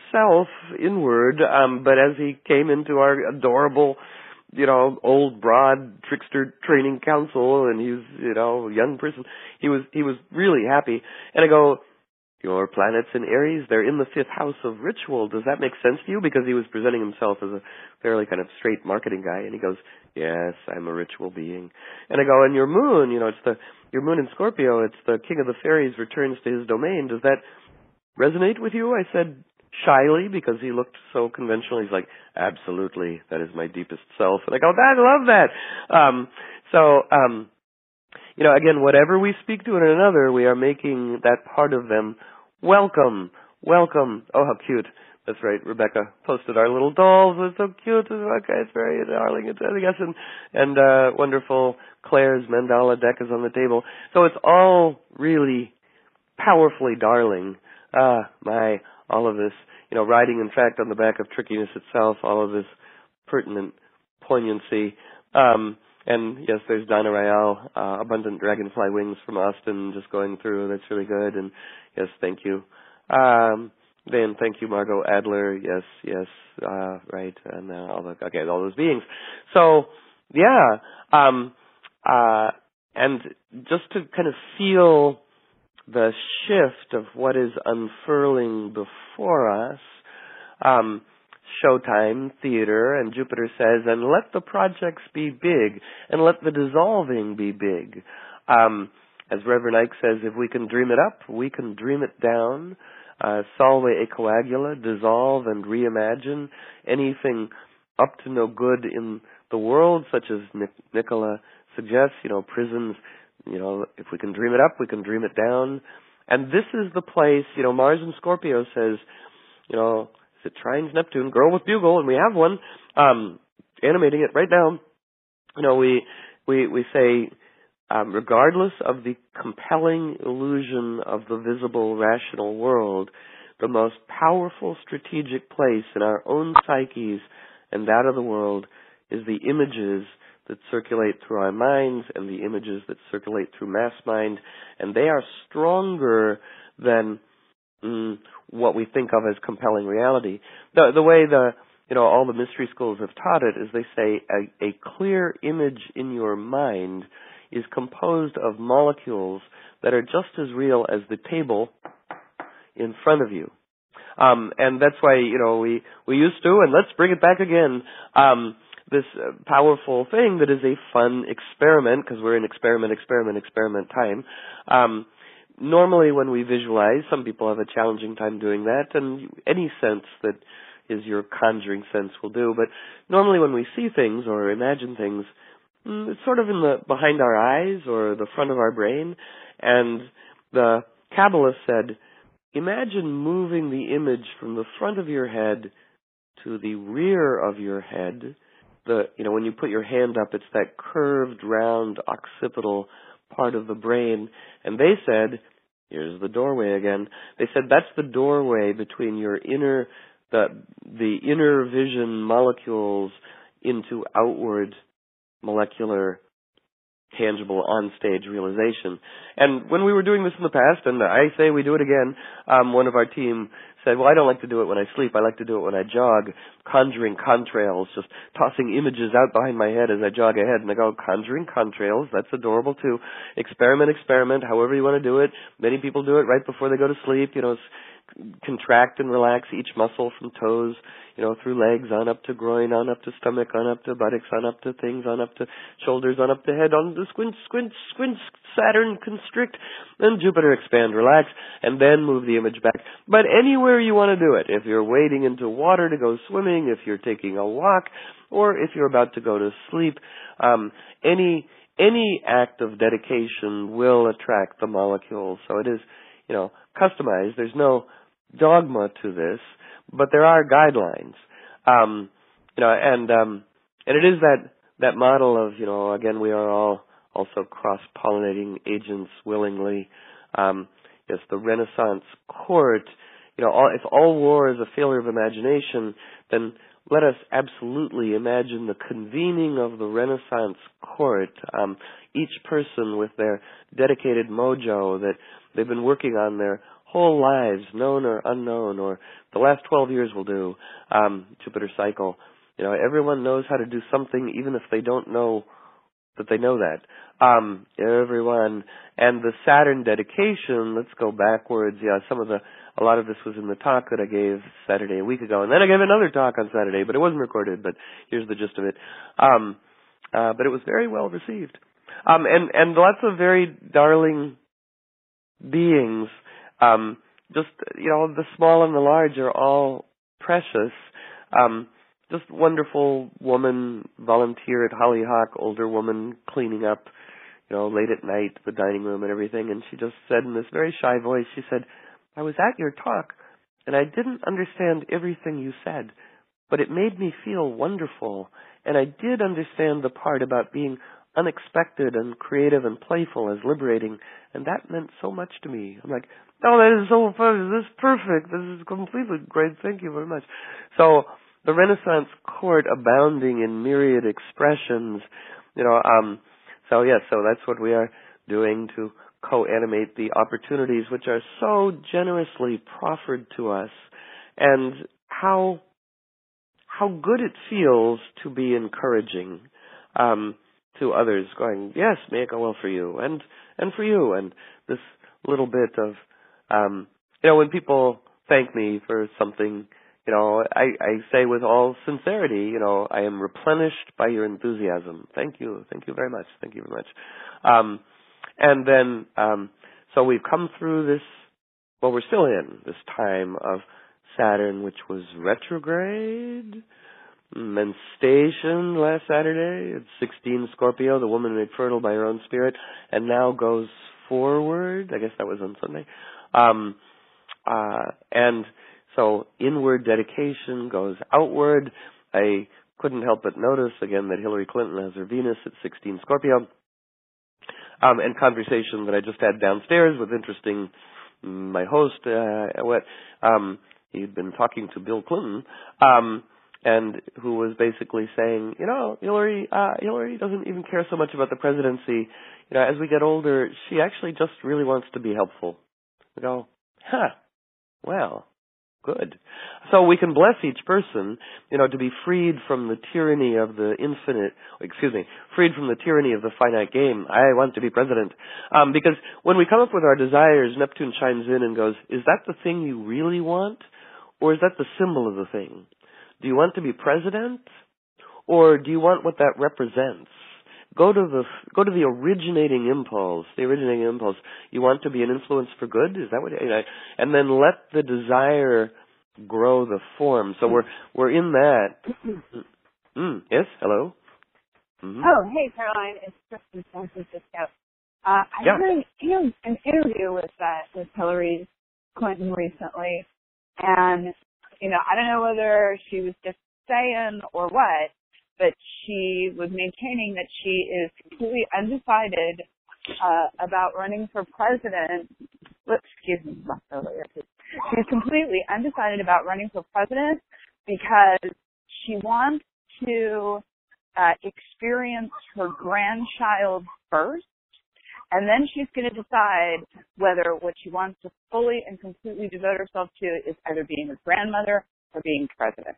self-inward, um, but as he came into our adorable, you know, old, broad trickster training council, and he's, you know, a young person, he was, he was really happy. And I go, your planets in Aries, they're in the fifth house of ritual. Does that make sense to you? Because he was presenting himself as a fairly kind of straight marketing guy, and he goes, yes, I'm a ritual being. And I go, and your moon, you know, it's the, your moon in Scorpio, it's the king of the fairies returns to his domain. Does that resonate with you? I said shyly, because he looked so conventional. He's like, absolutely, that is my deepest self. And I go, I love that. Um, so, um, you know, again, whatever we speak to in another, we are making that part of them welcome, welcome. Oh, how cute. that's right. Rebecca posted our little dolls. It's so cute. Okay, it's very darling. It's, I guess, and, and uh, wonderful Claire's mandala deck is on the table. So it's all really powerfully darling. Ah, my, all of this, you know, riding, in fact, on the back of trickiness itself, all of this pertinent poignancy. Um, and, yes, there's Donna Rael, uh, Abundant Dragonfly Wings from Austin, just going through. That's really good. And, yes, thank you. Um, then thank you, Margot Adler. Yes, yes, uh, right. And uh, all the, okay, all those beings. So, yeah, um, uh, and just to kind of feel the shift of what is unfurling before us, um, Showtime, theater, and Jupiter says, and let the projects be big, and let the dissolving be big. Um, as Reverend Ike says, if we can dream it up, we can dream it down. Uh, Solve e coagula, dissolve and reimagine anything up to no good in the world, such as Nic- Nicola suggests, you know, prisons, you know, if we can dream it up, we can dream it down. And this is the place, you know, Mars in Scorpio says, you know, is it Trines Neptune, girl with bugle, and we have one, um, animating it right now. You know, we, we, we say, um, regardless of the compelling illusion of the visible rational world, the most powerful strategic place in our own psyches and that of the world is the images that circulate through our minds and the images that circulate through mass mind, and they are stronger than mm, what we think of as compelling reality. The, the way the you know all the mystery schools have taught it is they say a, a clear image in your mind is composed of molecules that are just as real as the table in front of you. Um, and that's why, you know, we, we used to, and let's bring it back again, um, this uh, powerful thing that is a fun experiment, because we're in experiment, experiment, experiment time. Um, normally when we visualize, some people have a challenging time doing that, and any sense that is your conjuring sense will do. But normally when we see things or imagine things, it's sort of in the behind our eyes or the front of our brain. And the Kabbalah said, imagine moving the image from the front of your head to the rear of your head. The you know when you put your hand up, it's that curved, round, occipital part of the brain. And they said, here's the doorway again. They said that's the doorway between your inner the the inner vision molecules into outward molecular, tangible, on-stage realization. And when we were doing this in the past, and I say we do it again, um, one of our team said, well, I don't like to do it when I sleep. I like to do it when I jog, conjuring contrails, just tossing images out behind my head as I jog ahead. And I go, conjuring contrails, that's adorable too. Experiment, experiment, however you want to do it. Many people do it right before they go to sleep, you know, contract and relax each muscle from toes, you know, through legs, on up to groin, on up to stomach, on up to buttocks, on up to things, on up to shoulders, on up to head, on to squinch, squinch, squinch, Saturn constrict, then Jupiter expand, relax, and then move the image back. But anywhere you want to do it, if you're wading into water to go swimming, if you're taking a walk, or if you're about to go to sleep, um, any any act of dedication will attract the molecules. So it is, you know, customized. There's no dogma to this, but there are guidelines. Um, you know, and um, and it is that that model of, you know, again, we are all also cross-pollinating agents willingly. Um, yes, the Renaissance court. You know, all, if all war is a failure of imagination, then let us absolutely imagine the convening of the Renaissance court. Um, each person with their dedicated mojo that they've been working on their whole lives, known or unknown, or the last twelve years will do, um, Jupiter cycle. You know, everyone knows how to do something, even if they don't know that they know that. Um, everyone. And the Saturn dedication, let's go backwards. Yeah, some of the, a lot of this was in the talk that I gave Saturday a week ago. And then I gave another talk on Saturday, but it wasn't recorded, but here's the gist of it. Um, uh, but it was very well received. Um, and, and lots of very darling beings. Um, just, you know, the small and the large are all precious. Um, just wonderful woman, volunteer at Hollyhock, older woman cleaning up, you know, late at night, the dining room and everything. And she just said in this very shy voice, she said, I was at your talk, and I didn't understand everything you said, but it made me feel wonderful, and I did understand the part about being unexpected and creative and playful as liberating, and that meant so much to me. I'm like, oh, that is so fun. This is perfect. This is completely great. Thank you very much. So the Renaissance court abounding in myriad expressions, you know, um, so yes, so that's what we are doing to co-animate the opportunities which are so generously proffered to us, and how how good it feels to be encouraging um, to others, going, yes, may it go well for you, and and for you, and this little bit of, um, you know, when people thank me for something, you know, I, I say with all sincerity, you know, I am replenished by your enthusiasm. Thank you, thank you very much, thank you very much. Um, and then, um, so we've come through this, well, we're still in this time of Saturn, which was retrograde, and stationed last Saturday at sixteen Scorpio, the woman made fertile by her own spirit, and now goes forward. I guess that was on Sunday. Um, uh, and so inward dedication goes outward. I couldn't help but notice again that Hillary Clinton has her Venus at sixteen Scorpio. Um, and conversation that I just had downstairs with interesting, my host, uh, what, um, he'd been talking to Bill Clinton, um, and who was basically saying, you know, Hillary, uh, Hillary doesn't even care so much about the presidency. You know, as we get older, she actually just really wants to be helpful. We go, huh, well, good. So we can bless each person, you know, to be freed from the tyranny of the infinite, excuse me, freed from the tyranny of the finite game. I want to be president. Um, because when we come up with our desires, Neptune chimes in and goes, is that the thing you really want? Or is that the symbol of the thing? Do you want to be president? Or do you want what that represents? Go to the go to the originating impulse. The originating impulse. You want to be an influence for good? Is that what? You know, and then let the desire grow the form. So we're we're in that. Mm, yes. Hello. Mm-hmm. Oh, hey, Caroline. It's Kristen from San Francisco. Uh, I yeah. heard an, an interview with uh, with Hillary Clinton recently, and you know, I don't know whether she was just saying or what, but she was maintaining that she is completely undecided uh, about running for president. Whoops, excuse me, she's completely undecided about running for president because she wants to uh, experience her grandchild first, and then she's going to decide whether what she wants to fully and completely devote herself to is either being a grandmother or being president.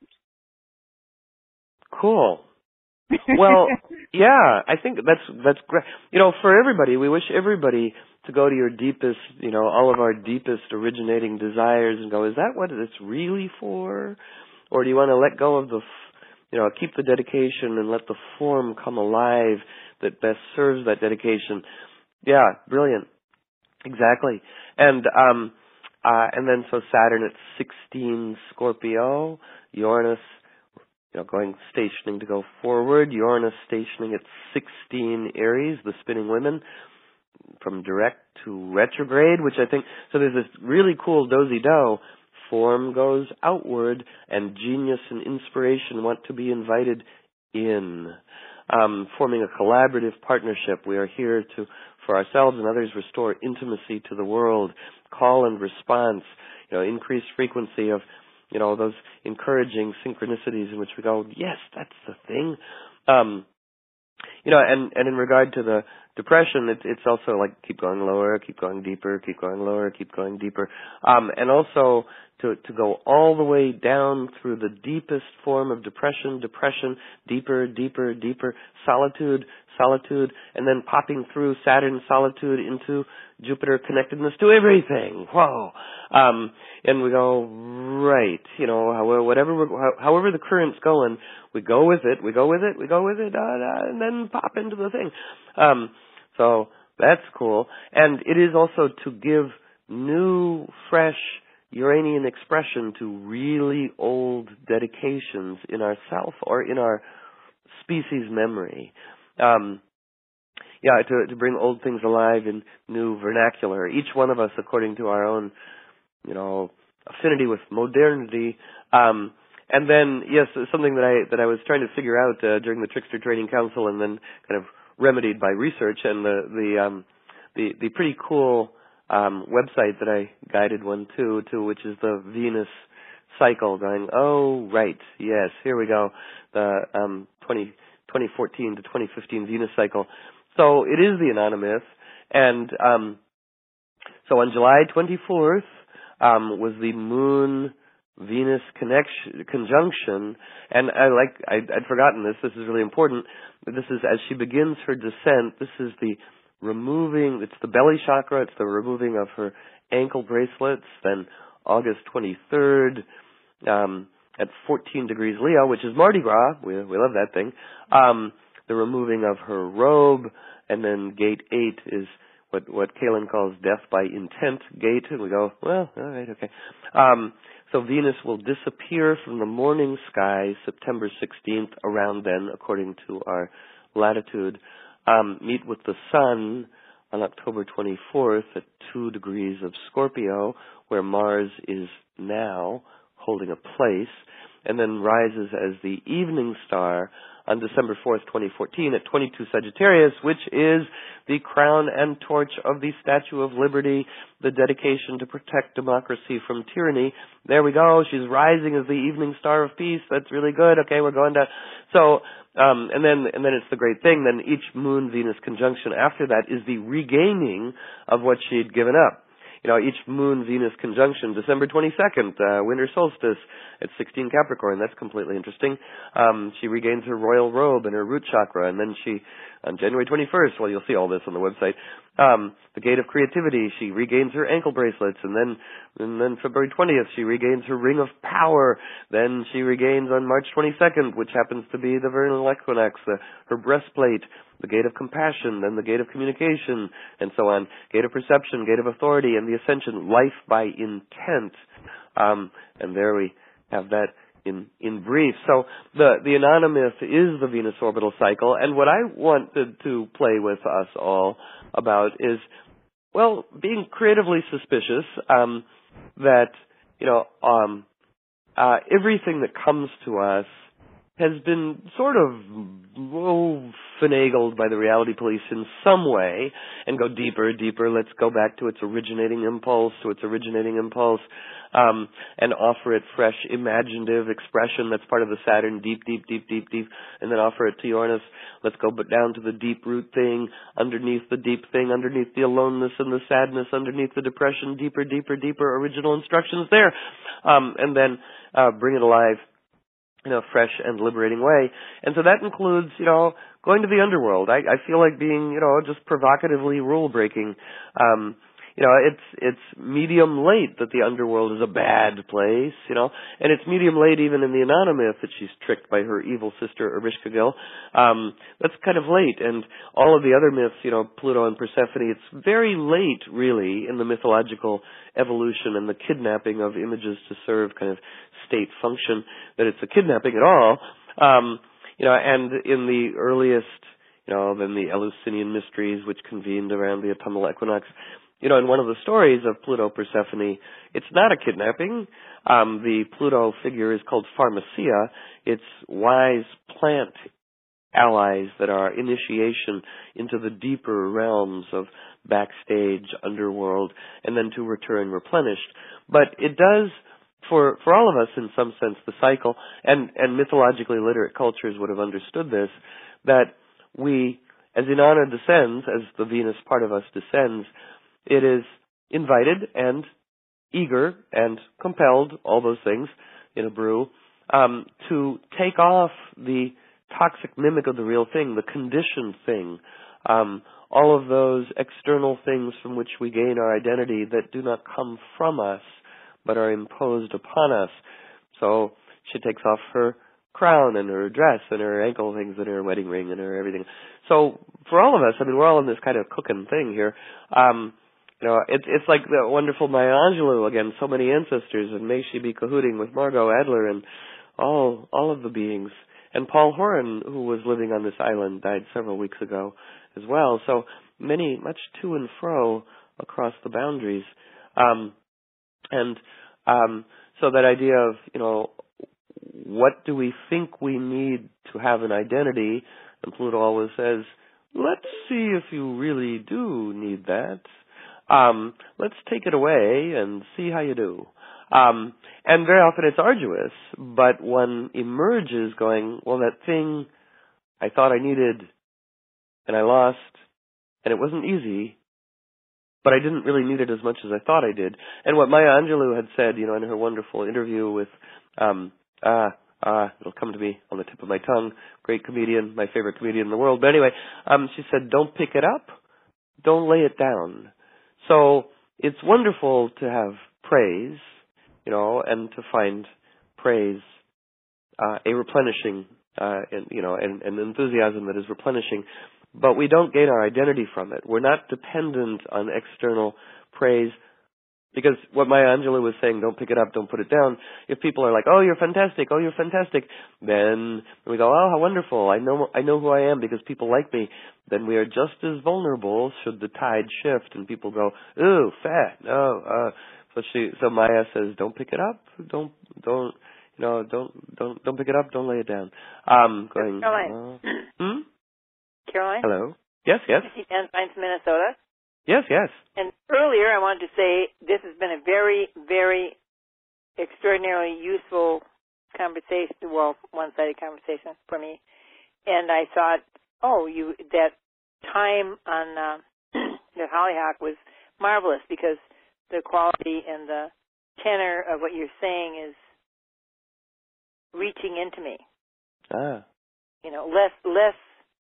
Cool. Well, yeah, I think that's that's great. You know, for everybody, we wish everybody to go to your deepest, you know, all of our deepest originating desires and go, is that what it's really for? Or do you want to let go of the, you know, keep the dedication and let the form come alive that best serves that dedication? Yeah, brilliant. Exactly. And um uh and then so Saturn at sixteen Scorpio, Uranus, you know, going stationing to go forward, Uranus stationing at sixteen Aries, the spinning women, from direct to retrograde, which I think, so there's this really cool dozy-do, form goes outward, and genius and inspiration want to be invited in, um, forming a collaborative partnership. We are here to, for ourselves and others, restore intimacy to the world, call and response, you know, increased frequency of, you know, those encouraging synchronicities in which we go, yes, that's the thing. Um, you know, and, and in regard to the depression, it, it's also like keep going lower, keep going deeper, keep going lower, keep going deeper. Um, and also to, to go all the way down through the deepest form of depression, depression, deeper, deeper, deeper, solitude, solitude, and then popping through Saturn solitude into Jupiter connectedness to everything. Whoa. Um, and we go, right, you know, however, whatever, we're, however the current's going, we go with it, we go with it, we go with it, uh, uh, and then pop into the thing. Um, so that's cool. And it is also to give new, fresh Uranian expression to really old dedications in ourself or in our species memory. Um, yeah, to, to bring old things alive in new vernacular. Each one of us, according to our own, you know, affinity with modernity. Um, and then, yes, something that I that I was trying to figure out uh, during the Trickster Training Council, and then kind of remedied by research, and the the um, the, the pretty cool um, website that I guided one to, to which is the Venus cycle. Going, oh right, yes, here we go, the um, twenty, twenty fourteen to twenty fifteen Venus cycle. So it is the Anonymous, and um, so on July twenty-fourth um, was the Moon Venus connection, conjunction, and I like I, I'd forgotten this. This is really important. This is as she begins her descent. This is the removing. It's the belly chakra. It's the removing of her ankle bracelets. Then August twenty-third um, at fourteen degrees Leo, which is Mardi Gras. We we love that thing. Um, the removing of her robe, and then gate eight is what what Kaylin calls death by intent gate. And we go, well, all right, okay. Um, So Venus will disappear from the morning sky September sixteenth, around then, according to our latitude. Um, meet with the Sun on October twenty-fourth at two degrees of Scorpio, where Mars is now holding a place, and then rises as the evening star on December fourth, twenty fourteen at twenty-two Sagittarius, which is the crown and torch of the Statue of Liberty, the dedication to protect democracy from tyranny. There we go. She's rising as the evening star of peace. That's really good. Okay, we're going to... So, um, and then and then it's the great thing. Then each Moon-Venus conjunction after that is the regaining of what she'd given up. You know, each Moon-Venus conjunction, December twenty-second, uh, winter solstice at sixteen Capricorn. That's completely interesting. Um, she regains her royal robe and her root chakra, and then she, on January twenty-first, well, you'll see all this on the website, um, the gate of creativity, she regains her ankle bracelets, and then and then February twentieth, she regains her ring of power. Then she regains on March twenty-second, which happens to be the vernal equinox, the, her breastplate, the gate of compassion, then the gate of communication, and so on. Gate of perception, gate of authority, and the ascension, life by intent. Um, and there we have that in, in brief. So the, the Anonymous is the Venus orbital cycle, and what I wanted to play with us all about is, well, being creatively suspicious um, that, you know, um, uh, everything that comes to us has been sort of oh, finagled by the reality police in some way, and go deeper, deeper. Let's go back to its originating impulse, to its originating impulse, um, and offer it fresh imaginative expression. That's part of the Saturn, deep, deep, deep, deep, deep, and then offer it to Uranus. Let's go but down to the deep root thing, underneath the deep thing, underneath the aloneness and the sadness, underneath the depression, deeper, deeper, deeper, original instructions there, um, and then uh, bring it alive in a fresh and liberating way. And so that includes, you know, going to the underworld. I, I feel like being, you know, just provocatively rule-breaking. Um, you know, it's it's medium late that the underworld is a bad place, you know, and it's medium late even in the Anonymous that she's tricked by her evil sister Erishkigal. Um, that's kind of late, and all of the other myths, you know, Pluto and Persephone, it's very late, really, in the mythological evolution and the kidnapping of images to serve kind of state function, that it's a kidnapping at all. Um, you know, and in the earliest, you know, then the Eleusinian mysteries, which convened around the autumnal equinox, you know, in one of the stories of Pluto Persephone, it's not a kidnapping. Um, the Pluto figure is called Pharmacia. It's wise plant allies that are initiation into the deeper realms of backstage, underworld, and then to return replenished. But it does, for for all of us in some sense, the cycle, and, and mythologically literate cultures would have understood this, that we, as Inanna descends, as the Venus part of us descends, it is invited and eager and compelled, all those things in a brew, um, to take off the toxic mimic of the real thing, the conditioned thing, um, all of those external things from which we gain our identity that do not come from us, but are imposed upon us. So she takes off her crown and her dress and her ankle things and her wedding ring and her everything. So for all of us, I mean, we're all in this kind of cooking thing here. Um, you know, it's it's like the wonderful Maya Angelou, again, so many ancestors, and may she be cahooting with Margot Adler and all all of the beings. And Paul Horan, who was living on this island, died several weeks ago as well. So many, much to and fro across the boundaries. Um, and Um, so that idea of, you know, what do we think we need to have an identity? And Pluto always says, let's see if you really do need that. Um, let's take it away and see how you do. Um, and very often it's arduous, but one emerges going, well, that thing I thought I needed and I lost, and it wasn't easy, but I didn't really need it as much as I thought I did. And what Maya Angelou had said, you know, in her wonderful interview with, um, ah, ah, it'll come to me on the tip of my tongue, great comedian, my favorite comedian in the world. But anyway, um, she said, don't pick it up, don't lay it down. So it's wonderful to have praise, you know, and to find praise, uh, a replenishing, uh, and, you know, and, and enthusiasm that is replenishing. But we don't gain our identity from it. We're not dependent on external praise, because what Maya Angelou was saying, don't pick it up, don't put it down. If people are like, oh, you're fantastic, oh, you're fantastic, then we go, oh, how wonderful, I know I know who I am because people like me. Then we are just as vulnerable should the tide shift and people go, ooh, fat, no. Uh. So she, so Maya says, don't pick it up, don't, don't, you know, don't, don't, don't pick it up, don't lay it down. Um, going, Caroline. Uh, hmm? Caroline? Hello? Yes, yes. Ann Fines, Minnesota. Yes, yes. And earlier I wanted to say this has been a very, very extraordinarily useful conversation, well, one-sided conversation for me. And I thought, oh, you that time on uh, the Hollyhock was marvelous because the quality and the tenor of what you're saying is reaching into me. Ah. You know, less, less,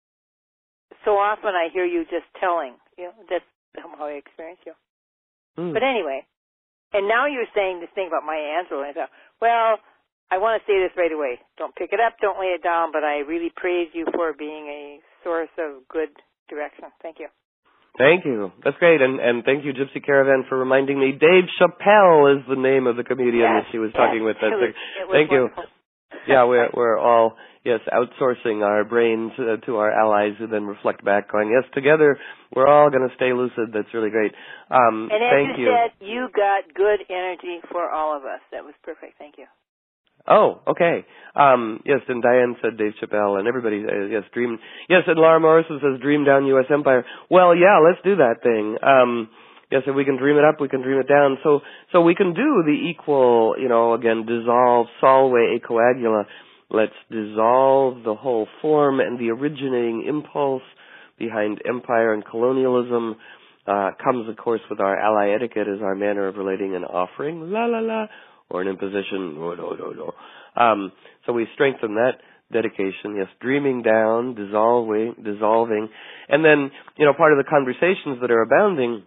so often I hear you just telling, you know, that's how I experience you. Mm. But anyway, and now you're saying this thing about Maya Angelou, and I thought, well, I want to say this right away. Don't pick it up, don't lay it down, but I really praise you for being a source of good direction. Thank you. Thank you. That's great. And and thank you, Gypsy Caravan, for reminding me. Dave Chappelle is the name of the comedian yes, that she was yes, talking with. That's it was, it was thank wonderful. you. Yeah, we're we're all, yes, outsourcing our brains uh, to our allies who then reflect back going, yes, together we're all going to stay lucid. That's really great. Um, and as thank you, you said, you got good energy for all of us. That was perfect. Thank you. Oh, okay. Um, yes, and Diane said Dave Chappelle, and everybody, uh, yes, dream. Yes, and Laura Morrison says dream down U S empire. Well, yeah, let's do that thing. Um, yes, if we can dream it up, we can dream it down. So, so we can do the equal, you know, again, dissolve, solve, ecoagula. Let's dissolve the whole form and the originating impulse behind empire and colonialism. Uh, comes, of course, with our ally etiquette as our manner of relating an offering. La la la. Or an imposition, no, no, no, no. Um, so we strengthen that dedication, yes, dreaming down, dissolving, dissolving. And then, you know, part of the conversations that are abounding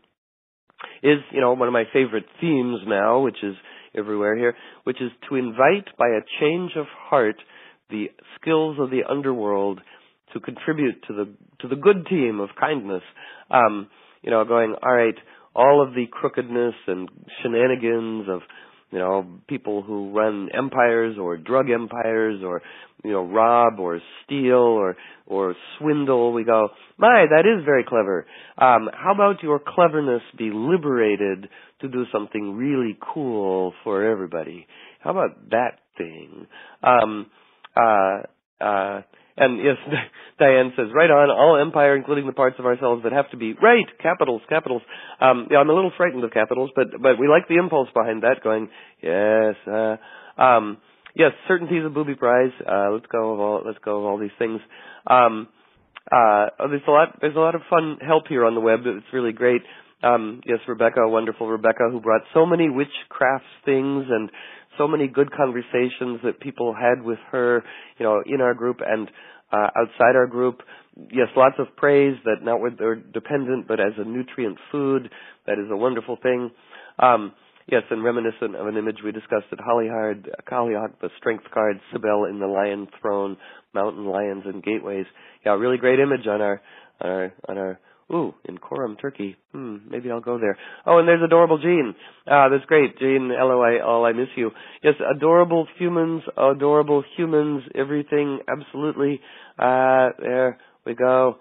is, you know, one of my favorite themes now, which is everywhere here, which is to invite by a change of heart the skills of the underworld to contribute to the to the good team of kindness. Um, you know, going, all right, all of the crookedness and shenanigans of, you know, people who run empires or drug empires or, you know, rob or steal or or swindle. We go, my, that is very clever. Um, how about your cleverness be liberated to do something really cool for everybody? How about that thing? Um, uh, uh, and yes, Diane says, right on, all empire, including the parts of ourselves that have to be, right, capitals, capitals. Um, yeah, I'm a little frightened of capitals, but, but we like the impulse behind that going, yes, uh, um, yes, certainty is a booby prize. Uh, let's go of all, let's go of all these things. Um, uh, there's a lot, there's a lot of fun help here on the web. It's really great. Um, yes, Rebecca, wonderful Rebecca, who brought so many witchcraft things and so many good conversations that people had with her, you know, in our group and uh, outside our group. Yes, lots of praise that not where they're dependent, but as a nutrient food. That is a wonderful thing. Um, yes, and reminiscent of an image we discussed at Hollyhock, Hollyhock, the strength card, Sibel in the lion throne, mountain lions and gateways. Yeah, a really great image on our, on our, on our, ooh, in Coram, Turkey. Hmm, maybe I'll go there. Oh, and there's adorable Jean. Ah, that's great. Jean, L O I L, I miss you. Yes, adorable humans, adorable humans, everything, absolutely. Uh, there we go.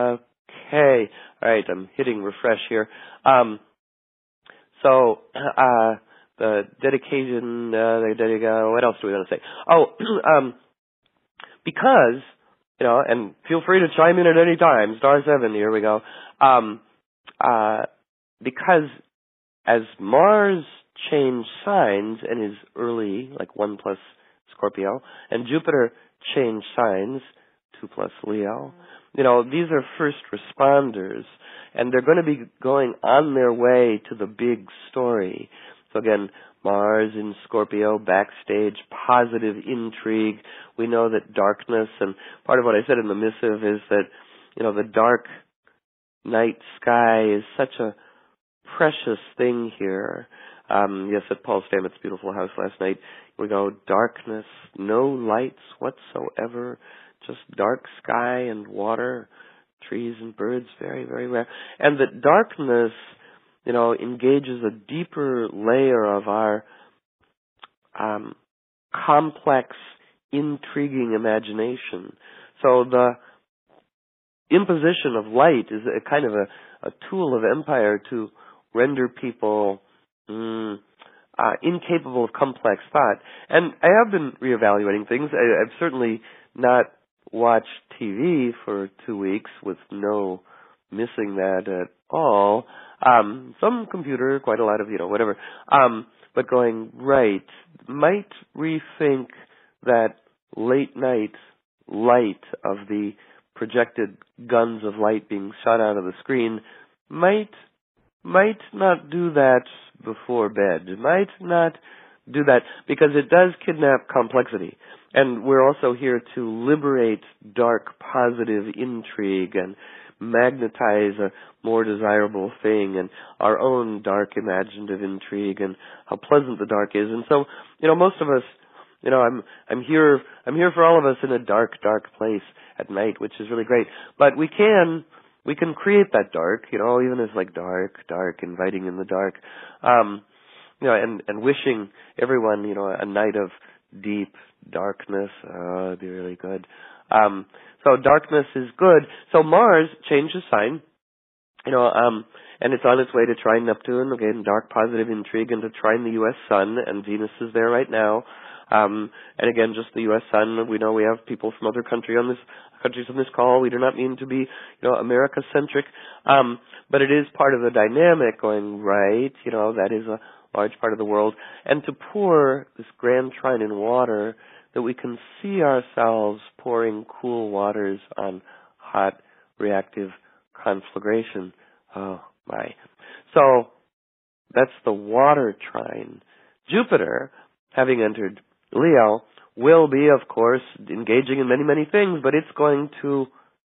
Okay. All right, I'm hitting refresh here. Um, so, uh, the dedication, uh, the dedica- what else do we want to say? Oh, um, because, you know, and feel free to chime in at any time, star seven, here we go. Um, uh, because as Mars changed signs and is early, like one plus Scorpio, and Jupiter changed signs, two plus Leo, you know, these are first responders, and they're going to be going on their way to the big story. So again, Mars in Scorpio, backstage, positive intrigue. We know that darkness, and part of what I said in the missive is that, you know, the dark night sky is such a precious thing here. Um, yes, at Paul Stamets' beautiful house last night, we go, darkness, no lights whatsoever, just dark sky and water, trees and birds, very, very rare. And that darkness, you know, engages a deeper layer of our um, complex, intriguing imagination. So the imposition of light is a kind of a, a tool of empire to render people mm, uh, incapable of complex thought. And I have been reevaluating things. I, I've certainly not watched T V for two weeks with no missing that at all. Um, some computer, quite a lot of, you know, whatever. Um, but going, right, might rethink that late night light of the projected guns of light being shot out of the screen, might might not do that before bed. Might not do that because it does kidnap complexity. And we're also here to liberate dark, positive intrigue and magnetize a more desirable thing and our own dark, imaginative intrigue and how pleasant the dark is. And so, you know, most of us, you know, I'm I'm here I'm here for all of us in a dark, dark place at night, which is really great. But we can we can create that dark, you know, even as like dark, dark, inviting in the dark. Um, you know, and, and wishing everyone, you know, a night of deep darkness. Oh, it'd be really good. Um, so darkness is good. So Mars changed his sign, you know, um, and it's on its way to trine Neptune, again, dark positive intrigue, and to trine the U S sun, and Venus is there right now. Um, and again, just the U S sun, we know we have people from other country on this, countries on this call. We do not mean to be, you know, America-centric, um, but it is part of the dynamic going, right, you know, that is a large part of the world. And to pour this grand trine in water, that we can see ourselves pouring cool waters on hot, reactive conflagration. Oh, my. So, that's the water trine. Jupiter, having entered Leo, will be, of course, engaging in many, many things, but it's going to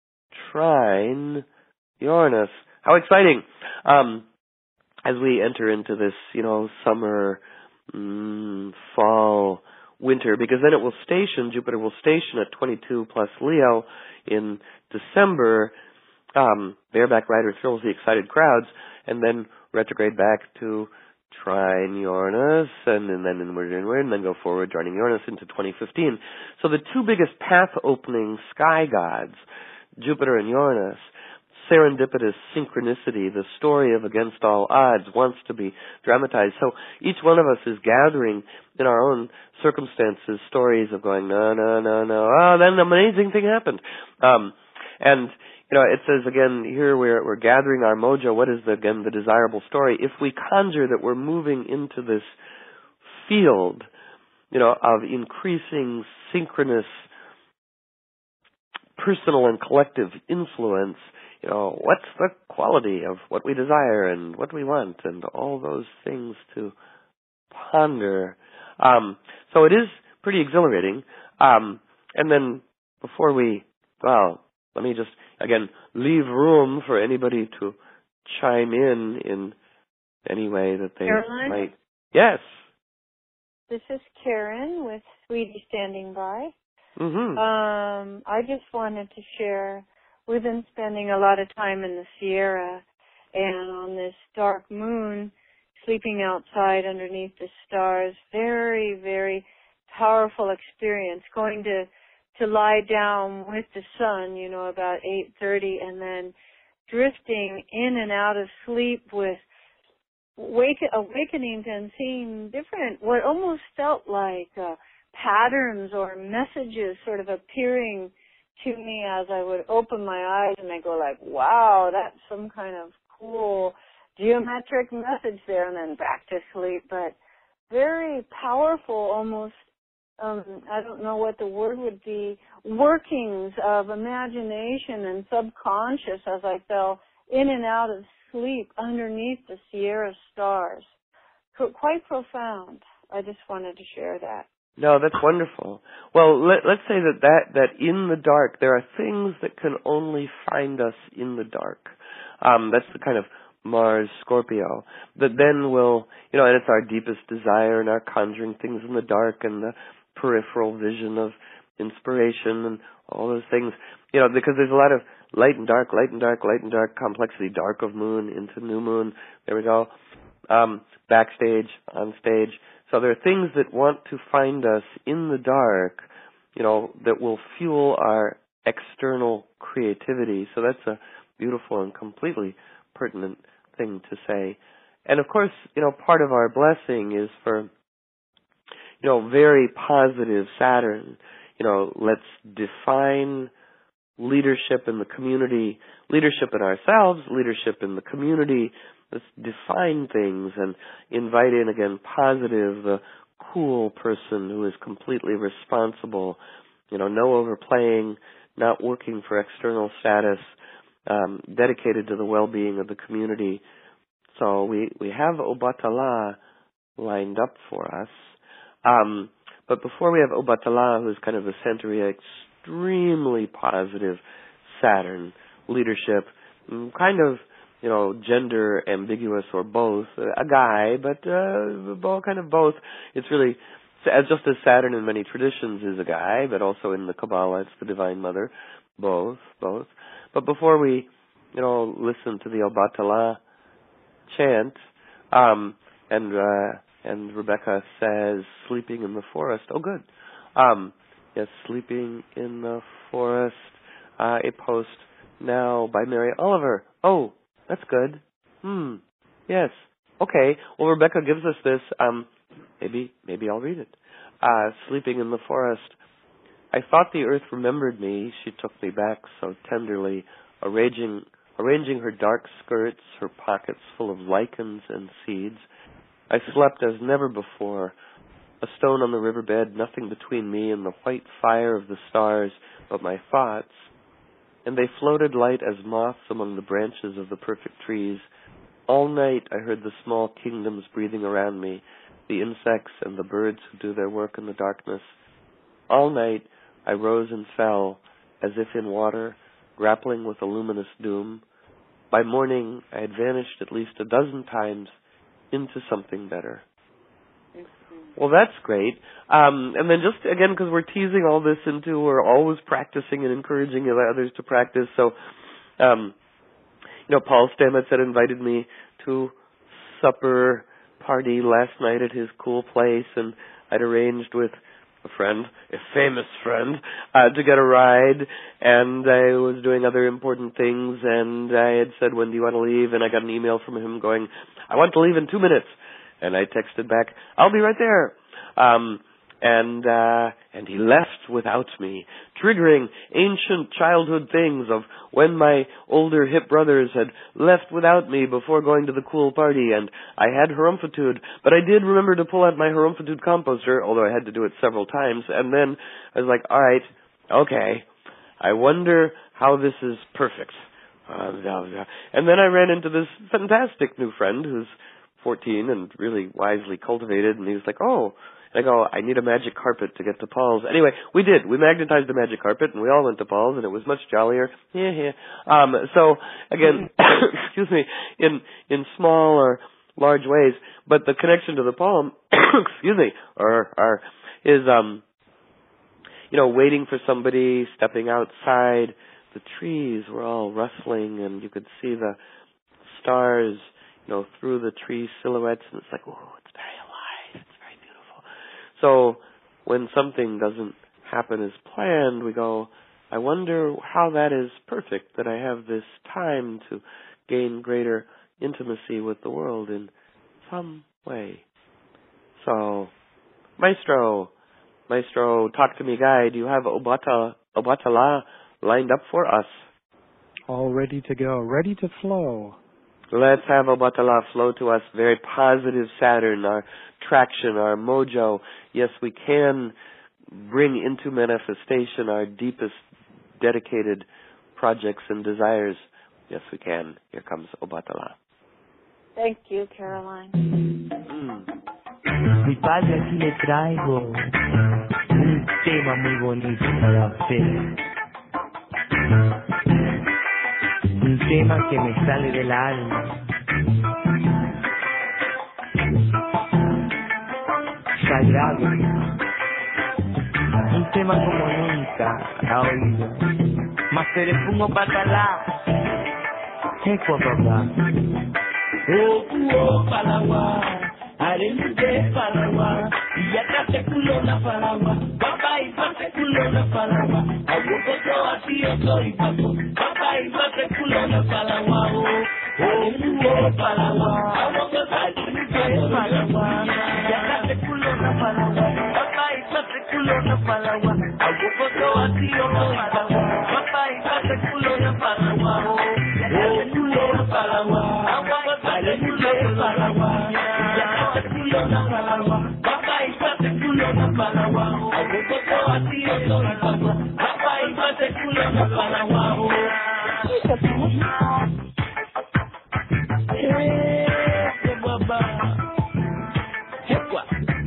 trine Uranus. How exciting! Um, as we enter into this, you know, summer, mm, fall, winter, because then it will station, Jupiter will station at twenty-two plus Leo in December. Um, bareback rider thrills the excited crowds, and then retrograde back to trine Uranus, and, and then inward, inward, and then go forward, joining Uranus into twenty fifteen. So the two biggest path-opening sky gods, Jupiter and Uranus, serendipitous synchronicity, the story of against all odds, wants to be dramatized. So each one of us is gathering in our own circumstances stories of going, no, no, no, no, oh, then an amazing thing happened. Um, and, you know, it says again here we're, we're gathering our mojo. What is, the, again, the desirable story? If we conjure that we're moving into this field, you know, of increasing synchronous personal and collective influence, you know, what's the quality of what we desire and what we want and all those things to ponder. Um, so it is pretty exhilarating. Um, and then before we, well, let me just, again, leave room for anybody to chime in in any way that they Caroline? might. Yes. This is Karen with Sweetie standing by. Mm-hmm. Um, I just wanted to share, we've been spending a lot of time in the Sierra, and on this dark moon, sleeping outside underneath the stars, very, very powerful experience, going to to lie down with the sun, you know, about eight thirty, and then drifting in and out of sleep with wake, awakenings and seeing different, what almost felt like uh, patterns or messages sort of appearing to me as I would open my eyes, and I go like, wow, that's some kind of cool geometric message there, and then back to sleep. But very powerful, almost, um, I don't know what the word would be, workings of imagination and subconscious as I fell in and out of sleep underneath the Sierra stars. So quite profound. I just wanted to share that. No, that's wonderful. Well, let, let's say that, that that in the dark there are things that can only find us in the dark. Um, that's the kind of Mars Scorpio that then will, you know, and it's our deepest desire and our conjuring things in the dark and the peripheral vision of inspiration and all those things, you know, because there's a lot of light and dark, light and dark, light and dark, complexity, dark of moon into new moon. There we go. Um, backstage, on stage. So there are things that want to find us in the dark, you know, that will fuel our external creativity. So that's a beautiful and completely pertinent thing to say. And of course, you know, part of our blessing is for, you know, very positive Saturn. You know, let's define leadership in the community, leadership in ourselves, leadership in the community. Let's define things and invite in, again, positive, the cool person who is completely responsible, you know, no overplaying, not working for external status, um, dedicated to the well-being of the community. So we, we have Obatala lined up for us. Um, but before we have Obatala, who's kind of the center, extremely positive Saturn, leadership, kind of, you know, gender ambiguous or both, a guy, but uh, both, kind of both. It's really, just as Saturn in many traditions is a guy, but also in the Kabbalah it's the Divine Mother, both, both. But before we, you know, listen to the Obatala chant, um, and uh, and Rebecca says, sleeping in the forest. Oh, good. Um, yes, sleeping in the forest. Uh, a post now by Mary Oliver. Oh, that's good. Hmm. Yes. Okay. Well, Rebecca gives us this. Um, maybe, maybe I'll read it. Uh, sleeping in the forest. I thought the earth remembered me. She took me back so tenderly, arranging, arranging her dark skirts, her pockets full of lichens and seeds. I slept as never before. A stone on the riverbed, nothing between me and the white fire of the stars, but my thoughts. And they floated light as moths among the branches of the perfect trees. All night I heard the small kingdoms breathing around me, the insects and the birds who do their work in the darkness. All night I rose and fell, as if in water, grappling with a luminous doom. By morning I had vanished at least a dozen times into something better. Well, that's great. Um, and then just, again, because we're teasing all this into, we're always practicing and encouraging others to practice. So, um, you know, Paul Stamets had invited me to supper party last night at his cool place, and I'd arranged with a friend, a famous friend, uh, to get a ride, and I was doing other important things, and I had said, when do you want to leave? And I got an email from him going, I want to leave in two minutes. And I texted back, I'll be right there. Um, and uh, and he left without me, triggering ancient childhood things of when my older hip brothers had left without me before going to the cool party, and I had harumpitude, but I did remember to pull out my harumpitude composter, although I had to do it several times, and then I was like, all right, okay, I wonder how this is perfect. Uh, and then I ran into this fantastic new friend who's fourteen and really wisely cultivated, and he was like, oh, and I go, I need a magic carpet to get to Paul's. Anyway, we did. We magnetized the magic carpet, and we all went to Paul's, and it was much jollier. Yeah, yeah. Um, so, again, excuse me, in in small or large ways, but the connection to the poem, excuse me, or, or is, um, you know, waiting for somebody, stepping outside. The trees were all rustling, and you could see the stars, you know, through the tree silhouettes, and it's like, oh, it's very alive, it's very beautiful. So when something doesn't happen as planned, we go, I wonder how that is perfect, that I have this time to gain greater intimacy with the world in some way. So, Maestro, Maestro, talk to me, guy. Do you have Obata, Obatala lined up for us? All ready to go, ready to flow. Let's have Obatala flow to us. Very positive Saturn, our traction, our mojo. Yes, we can bring into manifestation our deepest dedicated projects and desires. Yes, we can. Here comes Obatala. Thank you, Caroline. Mm. Mi padre, aquí le traigo un tema muy bonito para usted. Un tema que me sale del alma. Sagrado. Un tema como nunca ha oído. Mas se le pongo batalá. Eco papá. Oh, oh, palagua. Arende palagua. Y acá te culo la palagua. Papá y pase culo la palagua. Abuco yo así yo soy papo. Papá y pase culo la palagua. Oh, oh, palagua. Abuco yo palagua. Y acá te culo la palagua. Papá y pase culo la palagua. Abuco yo así yo soy papo. Papá y pase culo la palagua. Oh, oh, palagua. Abuco yo palagua. Y acá te culo la palagua. Papá y pase culo la palagua. Abuco yo así yo soy papo. Papá y pase culo la palagua. Eh, babá. Equa.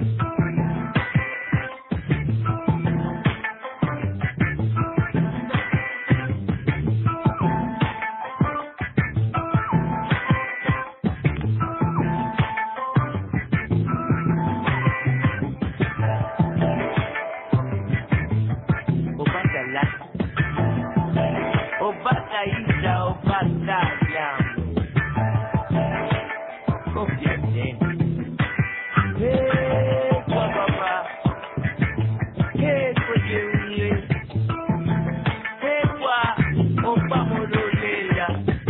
Obatala. Obataíta, obataya. Confiante. Eh, babá. Eh, coyule. Eh, qua. Oba morolela.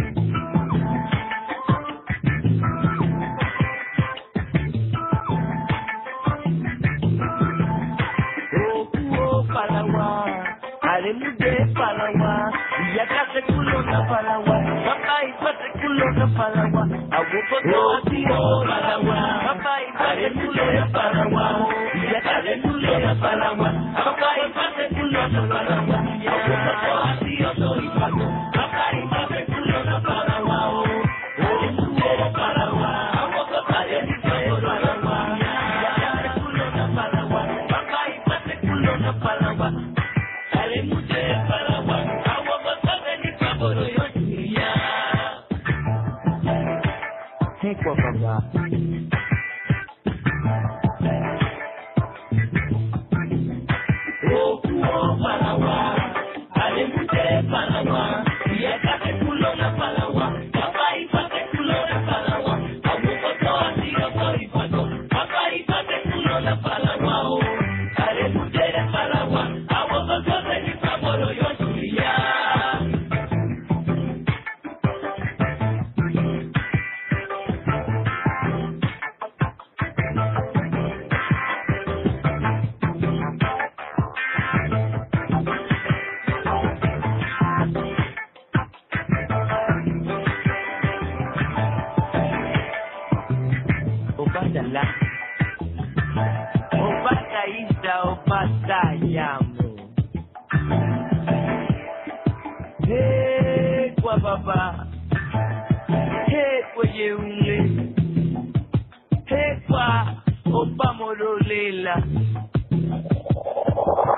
Oh, oh, palagua. Aleluya, palagua. Y acá se culo la palagua. Papá y pase culo la palagua. Abuco yo así yo palagua. Papá y pase culo la palagua. Y acá se culo la palagua. Papá y pase culo la palagua. Abuco yo así yo soy papo. Papá y pase culo la palagua. Aleluya, palagua. Abuco aleluya, palagua. Y acá se culo la palagua. Papá y pase culo la palagua. Aleluya, palagua. Abuco aleluya, palagua. Equa papá. Oh, oh, palagua. Aleluya, palagua. Y acá se culo la palagua. Papá y pase culo la palagua. Abuco yo así yo soy pato. Papá y pase culo la palagua. Oh, aleluya, palagua. Abuco yo de mi favor yo suya. Obatala. Obataíta, obatayamo. Hey, kwa baba. Hey, kwa yeunle. Hey, kwa oba morolela.